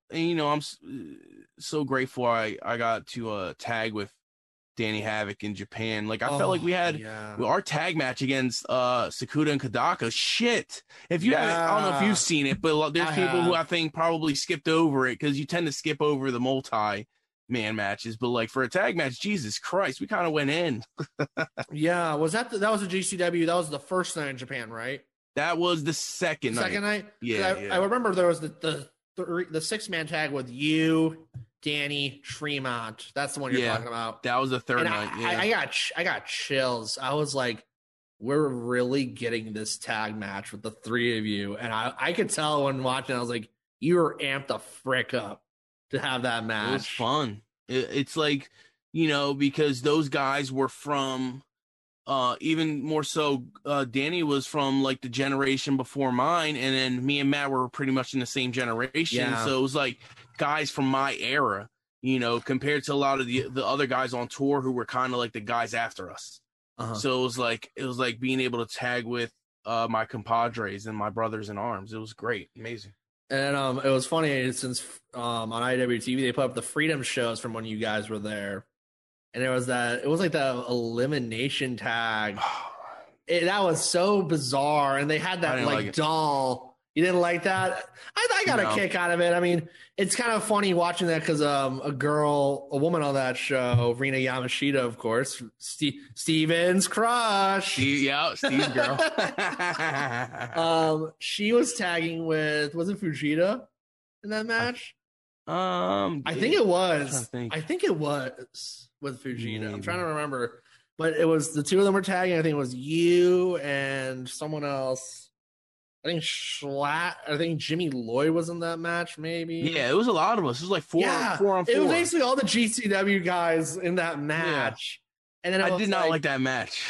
grateful I got to tag with Danny Havoc in Japan. Like, I felt like we had our tag match against Sakuda and Kadaka. Shit. If you haven't, I don't know if you've seen it, but there's people who I think probably skipped over it, because you tend to skip over the multi-man matches. But like, for a tag match, Jesus Christ, we kind of went in. Yeah, was that was a GCW? That was the first night in Japan, right? That was the second night. Yeah, I remember there was the 6-man tag with you, Danny, Tremont. That's the one you're talking about. That was the third night. I got chills. I was like, we're really getting this tag match with the 3 of you. And I could tell when watching, I was like, you were amped the frick up to have that match. It was fun. It's like, because those guys were from, even more so, Danny was from like the generation before mine. And then me and Matt were pretty much in the same generation. Yeah. So it was like guys from my era, compared to a lot of the other guys on tour who were kind of like the guys after us. So it was like being able to tag with my compadres and my brothers in arms. It was great. Amazing. And it was funny since on IWTV they put up the Freedom shows from when you guys were there, and it was like that elimination tag. That was so bizarre, and they had that like doll. You didn't like that? I got a kick out of it. I mean, it's kind of funny watching that because a woman on that show, Rina Yamashita, of course, Steven's crush. Steve's girl. She was tagging with, was it Fujita in that match? I think it was. I think it was with Fujita. Maybe. I'm trying to remember, but it was the two of them were tagging. I think it was you and someone else. I think Jimmy Lloyd was in that match, maybe. Yeah, it was a lot of us. It was like four on 4. It was basically all the GCW guys in that match. Yeah. And then I did not like that match.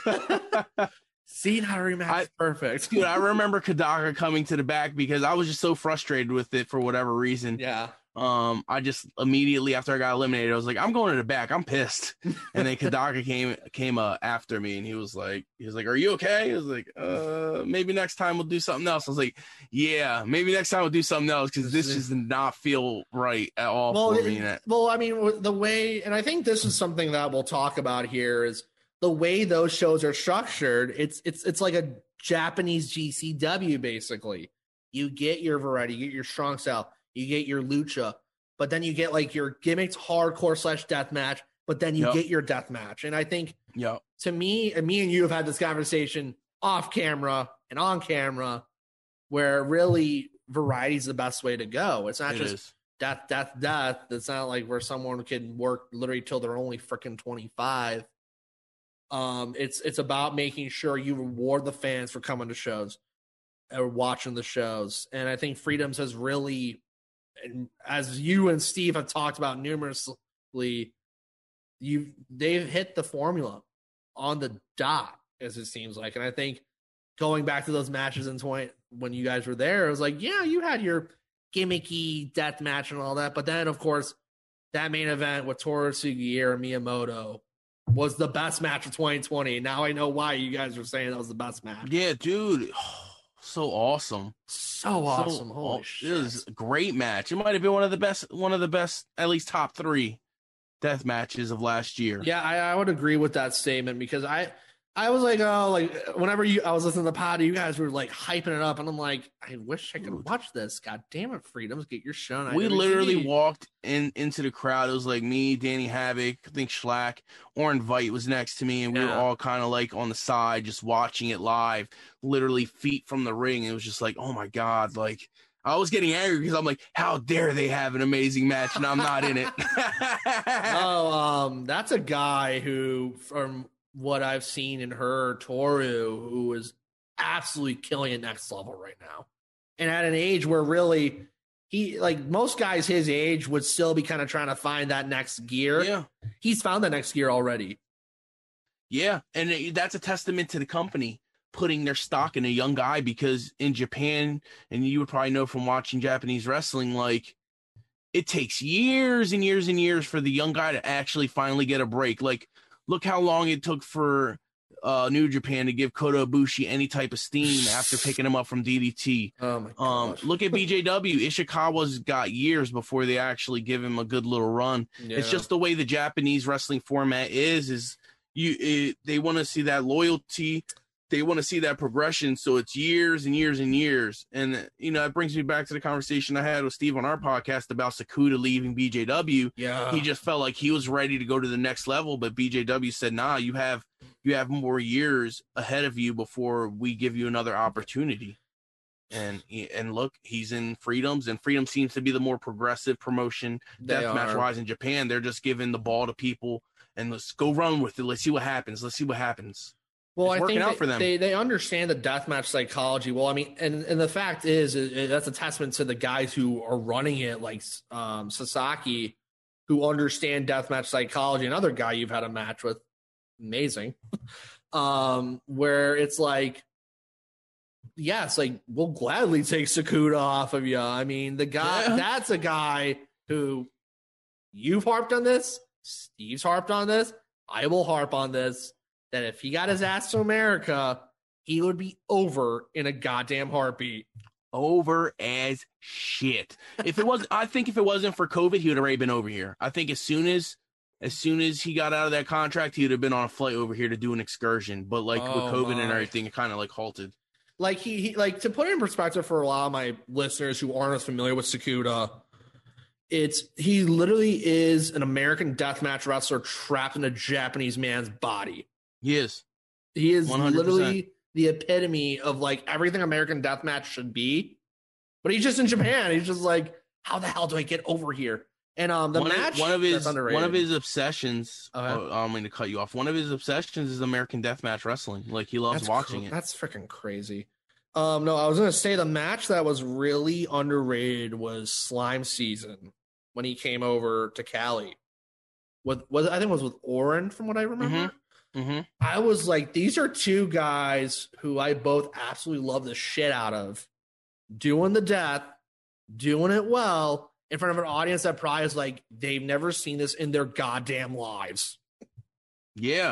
See, not a rematch. Perfect. Dude, I remember Kadaka coming to the back because I was just so frustrated with it for whatever reason. Yeah. I just immediately after I got eliminated, I was like, I'm going to the back. I'm pissed. And then Kadaka came after me, and he was like, "Are you okay?" I was like, maybe next time we'll do something else. I was like, yeah, maybe next time we'll do something else because this just did not feel right at all for me. Well, I mean, the way, and I think this is something that we'll talk about here is the way those shows are structured. It's like a Japanese GCW basically. You get your variety, you get your strong style. You get your lucha, but then you get like your gimmicks hardcore / death match, but then you get your death match. And I think to me, and you have had this conversation off camera and on camera where really variety is the best way to go. It's not just death. It's not like where someone can work literally till they're only freaking 25. It's about making sure you reward the fans for coming to shows or watching the shows. And I think Freedoms has really, and as you and Steve have talked about numerously, they've hit the formula on the dot, as it seems like. And I think going back to those matches in when you guys were there, it was like, yeah, you had your gimmicky death match and all that, but then of course that main event with Toru Sugiura and Miyamoto was the best match of 2020. Now I know why you guys were saying that was the best match. Yeah, dude. So awesome. Holy shit. It was a great match. It might have been one of the best, at least top 3 death matches of last year. Yeah, I would agree with that statement because I was like, oh, like whenever I was listening to the pod, you guys were like hyping it up, and I'm like, I wish I could watch this. God damn it, Freedoms, get your show on. We literally walked into the crowd. It was like me, Danny Havoc, I think Schlack, Orin Veidt was next to me, and we were all kind of like on the side, just watching it live, literally feet from the ring. It was just like, oh my God, like. I was getting angry because I'm like, how dare they have an amazing match and I'm not in it. That's a guy who, from what I've seen and heard, Toru, who is absolutely killing it next level right now. And at an age where really he, like most guys his age, would still be kind of trying to find that next gear. Yeah. He's found that next gear already. Yeah. And that's a testament to the company putting their stock in a young guy, because in Japan, and you would probably know from watching Japanese wrestling, like it takes years and years and years for the young guy to actually finally get a break. Like, look how long it took for New Japan to give Kota Ibushi any type of steam after picking him up from DDT. Oh my gosh. Look at BJW. Ishikawa's got years before they actually give him a good little run. Yeah. It's just the way the Japanese wrestling format is they want to see that loyalty. They want to see that progression, so it's years and years and years. And, you know, it brings me back to the conversation I had with Steve on our podcast about Sakuda leaving BJW. Yeah. He just felt like he was ready to go to the next level, but BJW said, nah, you have more years ahead of you before we give you another opportunity. And look, he's in Freedoms, and Freedom seems to be the more progressive promotion deathmatch-wise in Japan. They're just giving the ball to people, and let's go run with it. Let's see what happens. Well, it's working out for them. They understand the deathmatch psychology. Well, I mean, and the fact is that's a testament to the guys who are running it, like Sasaki, who understand deathmatch psychology. Another guy you've had a match with, amazing, where it's like, yes, like we'll gladly take Sakuda off of you. I mean, the guy that's a guy who you've harped on this, Steve's harped on this, I will harp on this. That if he got his ass to America, he would be over in a goddamn heartbeat. over as shit. I think if it wasn't for COVID, he would have already been over here. I think as soon as he got out of that contract, he would have been on a flight over here to do an excursion. But with COVID and everything, it kind of halted. Like he to put it in perspective for a lot of my listeners who aren't as familiar with Sakuda, he literally is an American deathmatch wrestler trapped in a Japanese man's body. He is 100%. Literally the epitome of everything American deathmatch should be. But he's just in Japan. He's just like, how the hell do I get over here? And one of his obsessions. I don't mean to cut you off. One of his obsessions is American deathmatch wrestling. He loves watching it. That's freaking crazy. No, I was gonna say the match that was really underrated was Slime Season when he came over to Cali. I think it was with Oren, from what I remember. Mm-hmm. I was like, these are two guys who I both absolutely love the shit out of, doing the death, doing it well, in front of an audience that probably is they've never seen this in their goddamn lives. Yeah,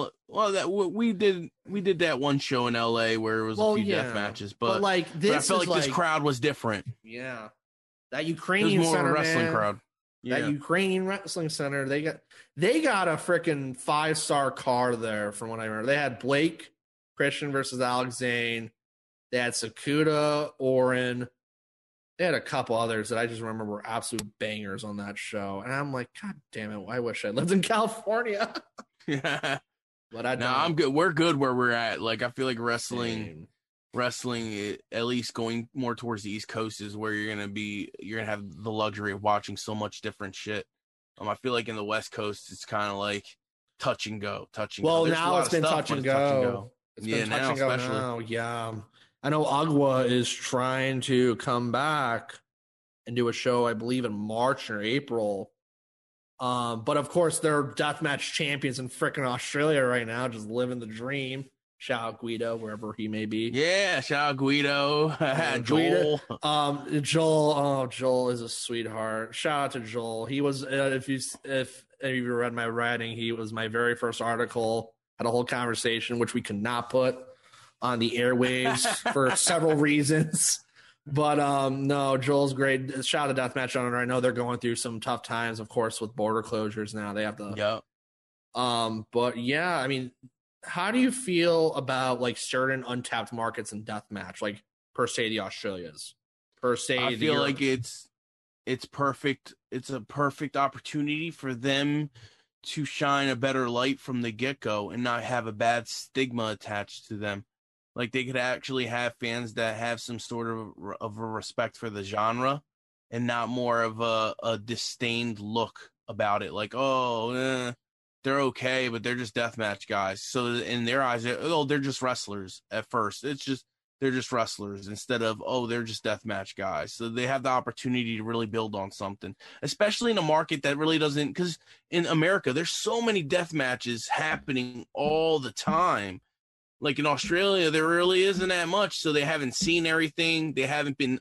we did that one show in LA where it was a few death matches, but I felt this crowd was different. Yeah, that Ukrainian center, wrestling crowd. Yeah. That Ukrainian wrestling center, they got a freaking 5-star card there. From what I remember, they had Blake Christian versus Alex Zane. They had Sakuda, Oren. They had a couple others that I just remember were absolute bangers on that show. And I'm like, God damn it, I wish I lived in California. Yeah. But I'm good. We're good where we're at. I feel like wrestling, at least going more towards the East Coast, is where you're gonna have the luxury of watching so much different shit. I feel like in the West Coast, it's kind of touch and go. Well, now it's been touch and go. It's been touch and go now. Yeah. I know Agua is trying to come back and do a show, I believe, in March or April. But of course, they're deathmatch champions in freaking Australia right now, just living the dream. Shout out Guido, wherever he may be. Yeah, shout out Guido. Joel. Joel is a sweetheart. Shout out to Joel. He was, if you read my writing, he was my very first article. Had a whole conversation, which we could not put on the airwaves for several reasons. But no, Joel's great. Shout out to Deathmatch Owner. I know they're going through some tough times, of course, with border closures now. They have to. Yep. But yeah, I mean, how do you feel about certain untapped markets in deathmatch, per se the Australias, per se? I feel like it's perfect. It's a perfect opportunity for them to shine a better light from the get-go and not have a bad stigma attached to them. They could actually have fans that have some sort of a respect for the genre and not more of a disdained look about it. They're okay, but they're just deathmatch guys. So in their eyes, they're just wrestlers at first. They're just wrestlers instead of, they're just deathmatch guys. So they have the opportunity to really build on something, especially in a market that really doesn't, because in America, there's so many death matches happening all the time. In Australia, there really isn't that much, so they haven't seen everything. They haven't been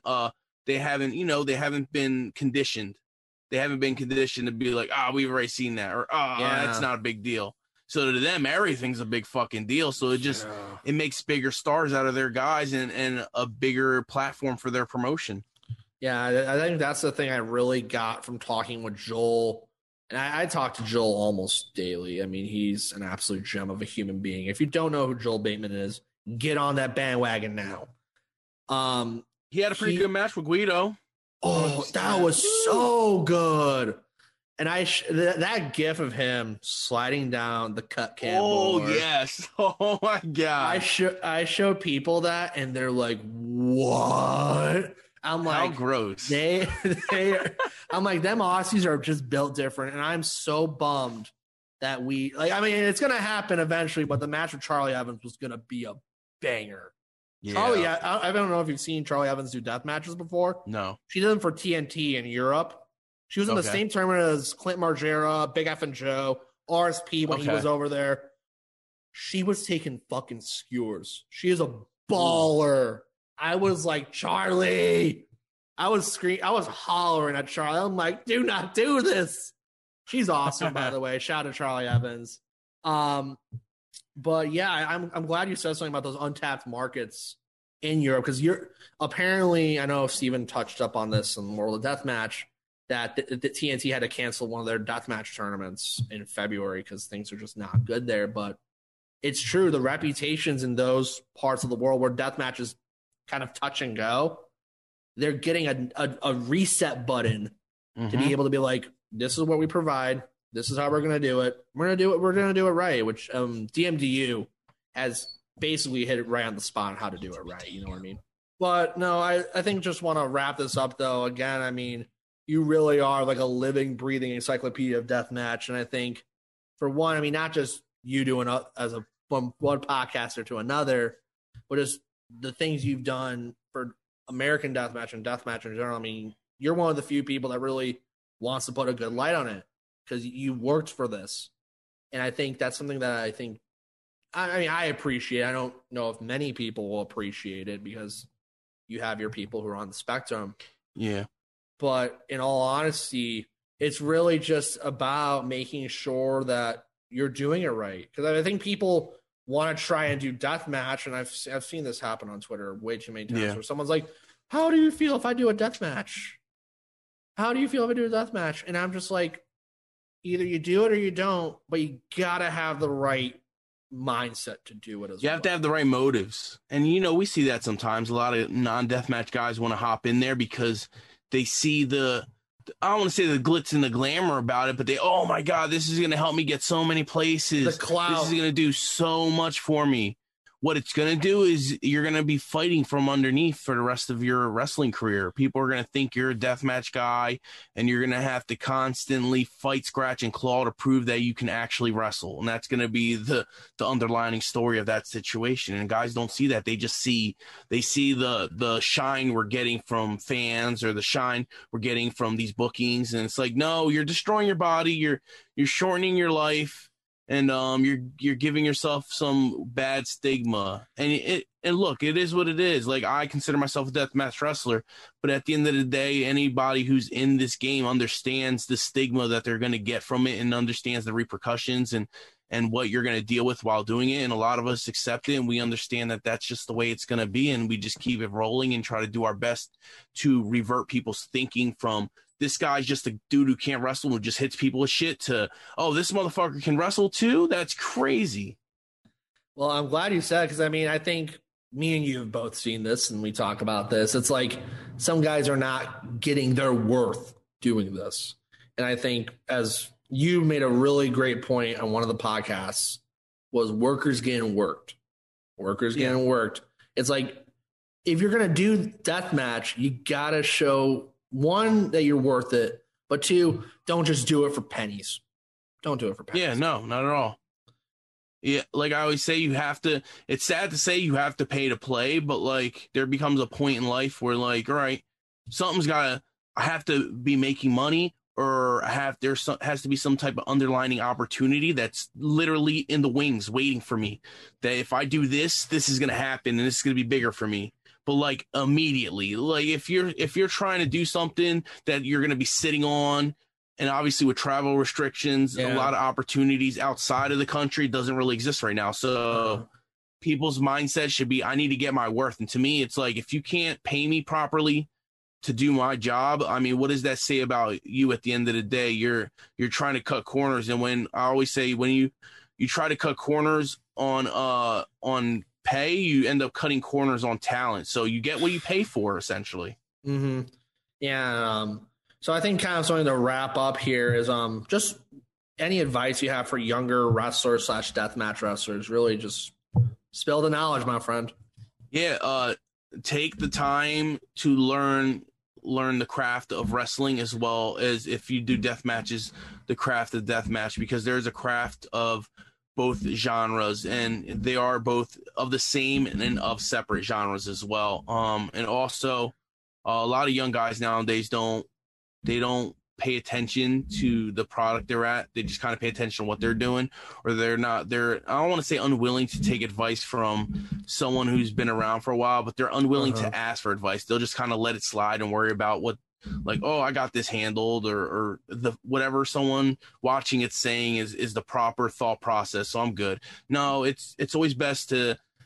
conditioned. They haven't been conditioned to be we've already seen that, or that's not a big deal. So to them, everything's a big fucking deal. So it makes bigger stars out of their guys and a bigger platform for their promotion. Yeah, I think that's the thing I really got from talking with Joel. And I talk to Joel almost daily. I mean, he's an absolute gem of a human being. If you don't know who Joel Bateman is, get on that bandwagon now. He had a pretty good match with Guido. Oh, that was so good. And that gif of him sliding down the cut can board. Oh, yes. Oh, my God. I show people that, and they're like, what? I'm like, how gross. I'm like, them Aussies are just built different, and I'm so bummed that it's gonna happen eventually, but the match with Charlie Evans was gonna be a banger. Yeah. I don't know if you've seen Charlie Evans do death matches before. No. She did them for TNT in Europe. She was in the same tournament as Clint Margera, Big F and Joe, RSP when he was over there. She was taking fucking skewers. She is a baller. I was like, Charlie. I was hollering at Charlie. I'm like, do not do this. She's awesome, by the way. Shout out to Charlie Evans. But yeah, I'm glad you said something about those untapped markets in Europe, because you're apparently, I know Steven touched up on this in World of Deathmatch, that the TNT had to cancel one of their deathmatch tournaments in February because things are just not good there. But it's true, the reputations in those parts of the world where deathmatch is kind of touch and go, they're getting a reset button to be able to be like, this is what we provide. This is how we're going to do it. We're going to do it right, which DMDU has basically hit it right on the spot on how to do it right. You know what I mean? But no, I think just want to wrap this up, though. Again, I mean, you really are like a living, breathing encyclopedia of deathmatch. And I think, for one, I mean, not just you doing as a one podcaster to another, but just the things you've done for American deathmatch and deathmatch in general. I mean, you're one of the few people that really wants to put a good light on it because you worked for this. And I think that's something that I appreciate. I don't know if many people will appreciate it because you have your people who are on the spectrum. Yeah. But in all honesty, it's really just about making sure that you're doing it right. Because I think people want to try and do deathmatch, and I've seen this happen on Twitter way too many times, where someone's like, how do you feel if I do a deathmatch? How do you feel if I do a deathmatch? And I'm just like, either you do it or you don't, but you gotta have the right mindset to do it as well. You have to have the right motives. And, we see that sometimes. A lot of non-deathmatch guys want to hop in there because they see I don't want to say the glitz and the glamour about it, but oh my God, this is going to help me get so many places. The clout. This is going to do so much for me. What it's going to do is you're going to be fighting from underneath for the rest of your wrestling career. People are going to think you're a deathmatch guy, and you're going to have to constantly fight, scratch, and claw to prove that you can actually wrestle. And that's going to be the underlining story of that situation. And guys don't see that. They just see the shine we're getting from fans or the shine we're getting from these bookings. And it's like, no, you're destroying your body. You're shortening your life. And you're giving yourself some bad stigma. And look, it is what it is. Like, I consider myself a deathmatch wrestler, but at the end of the day, anybody who's in this game understands the stigma that they're going to get from it and understands the repercussions and what you're going to deal with while doing it. And a lot of us accept it, and we understand that that's just the way it's going to be. And we just keep it rolling and try to do our best to revert people's thinking from, this guy's just a dude who can't wrestle and just hits people with shit, to, oh, this motherfucker can wrestle too? That's crazy. Well, I'm glad you said, because I mean, I think me and you have both seen this and we talk about this. It's like some guys are not getting their worth doing this. And I think, as you made a really great point on one of the podcasts, was workers getting worked. Workers getting worked. It's like, if you're going to do deathmatch, you got to show, one, that you're worth it, but two, don't just do it for pennies. Don't do it for pennies. Yeah, no, not at all. Yeah, like I always say, you have to, it's sad to say you have to pay to play, but like there becomes a point in life where, like, all right, I have to be making money, or has to be some type of underlining opportunity that's literally in the wings waiting for me, that if I do this is going to happen and this is going to be bigger for me. But like immediately, like if you're trying to do something that you're going to be sitting on, and obviously with travel restrictions, a lot of opportunities outside of the country doesn't really exist right now. So people's mindset should be, I need to get my worth. And to me, it's like, if you can't pay me properly to do my job, I mean, what does that say about you at the end of the day? You're trying to cut corners. And when I always say, when you try to cut corners on pay, you end up cutting corners on talent. So you get what you pay for, essentially. Mm-hmm. Yeah. So I think kind of something to wrap up here is just any advice you have for younger wrestlers / deathmatch wrestlers. Really just spill the knowledge, my friend. Yeah. Take the time to learn the craft of wrestling, as well as, if you do death matches, the craft of deathmatch, because there's a craft of both genres, and they are both of the same and of separate genres as well. And also a lot of young guys nowadays don't pay attention to the product they're at. They just kind of pay attention to what they're doing, or they're I don't want to say unwilling to take advice from someone who's been around for a while, but they're unwilling to ask for advice. They'll just kind of let it slide and worry about what, like, oh, I got this handled, or the whatever someone watching it saying is the proper thought process, so I'm good. No, it's always best to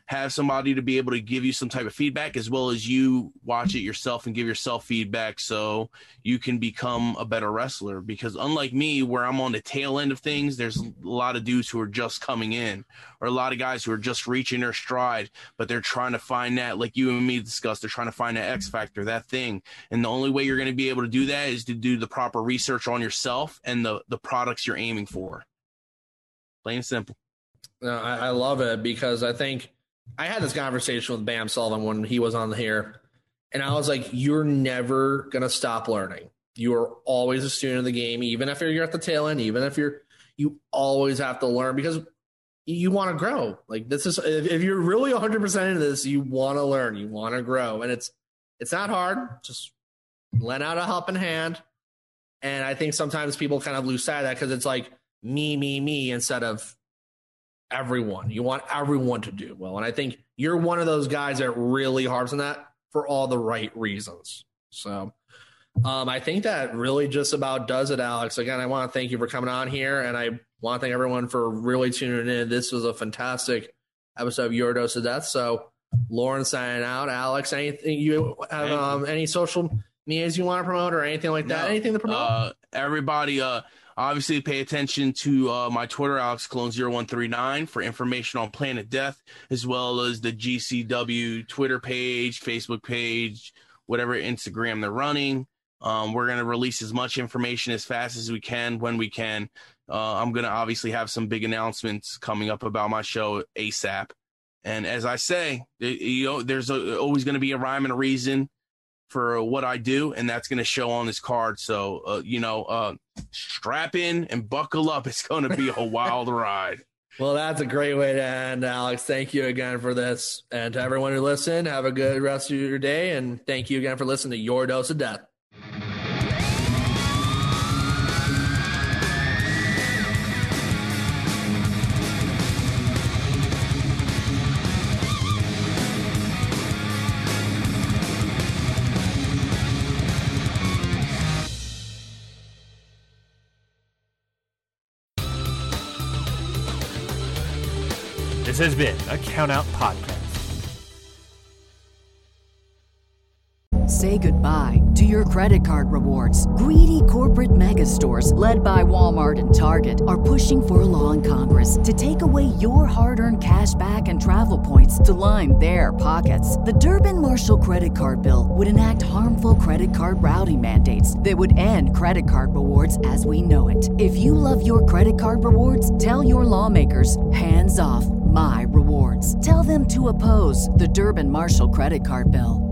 have somebody to be able to give you some type of feedback, as well as you watch it yourself and give yourself feedback so you can become a better wrestler. Because unlike me, where I'm on the tail end of things, there's a lot of dudes who are just coming in, or a lot of guys who are just reaching their stride, but they're trying to find that, like you and me discussed, they're trying to find that X factor, that thing. And the only way you're going to be able to do that is to do the proper research on yourself and the products you're aiming for. Plain and simple. I love it, because I think I had this conversation with Bam Sullivan when he was on here, and I was like, you're never going to stop learning. You are always a student of the game, even if you're at the tail end, even if you always have to learn, because you want to grow. Like, this is, if you're really 100% into this, you want to learn, you want to grow. And it's not hard. Just lend out a helping hand. And I think sometimes people kind of lose sight of that, because it's like me instead of everyone. You want everyone to do well. And I think you're one of those guys that really harps on that for all the right reasons. So I think that really just about does it, Alex. Again, I want to thank you for coming on here, and I want to thank everyone for really tuning in. This was a fantastic episode of Your Dose of Death. So Lauren signing out. Alex, anything you have, any social medias you want to promote or anything like that? Anything to promote? Everybody, obviously pay attention to my Twitter, AlexClone0139, for information on Planet Death, as well as the GCW Twitter page, Facebook page, whatever Instagram they're running. We're going to release as much information as fast as we can when we can. I'm going to obviously have some big announcements coming up about my show ASAP. And as I say, there's always going to be a rhyme and a reason for what I do, and that's going to show on this card. So, strap in and buckle up. It's going to be a wild ride. Well, that's a great way to end, Alex. Thank you again for this. And to everyone who listened, have a good rest of your day. And thank you again for listening to Your Dose of Death. This has been a Count Out Podcast. Say goodbye to your credit card rewards. Greedy corporate mega stores, led by Walmart and Target, are pushing for a law in Congress to take away your hard-earned cash back and travel points to line their pockets. The Durbin-Marshall credit card bill would enact harmful credit card routing mandates that would end credit card rewards as we know it. If you love your credit card rewards, tell your lawmakers, hands off my rewards. Tell them to oppose the Durbin-Marshall credit card bill.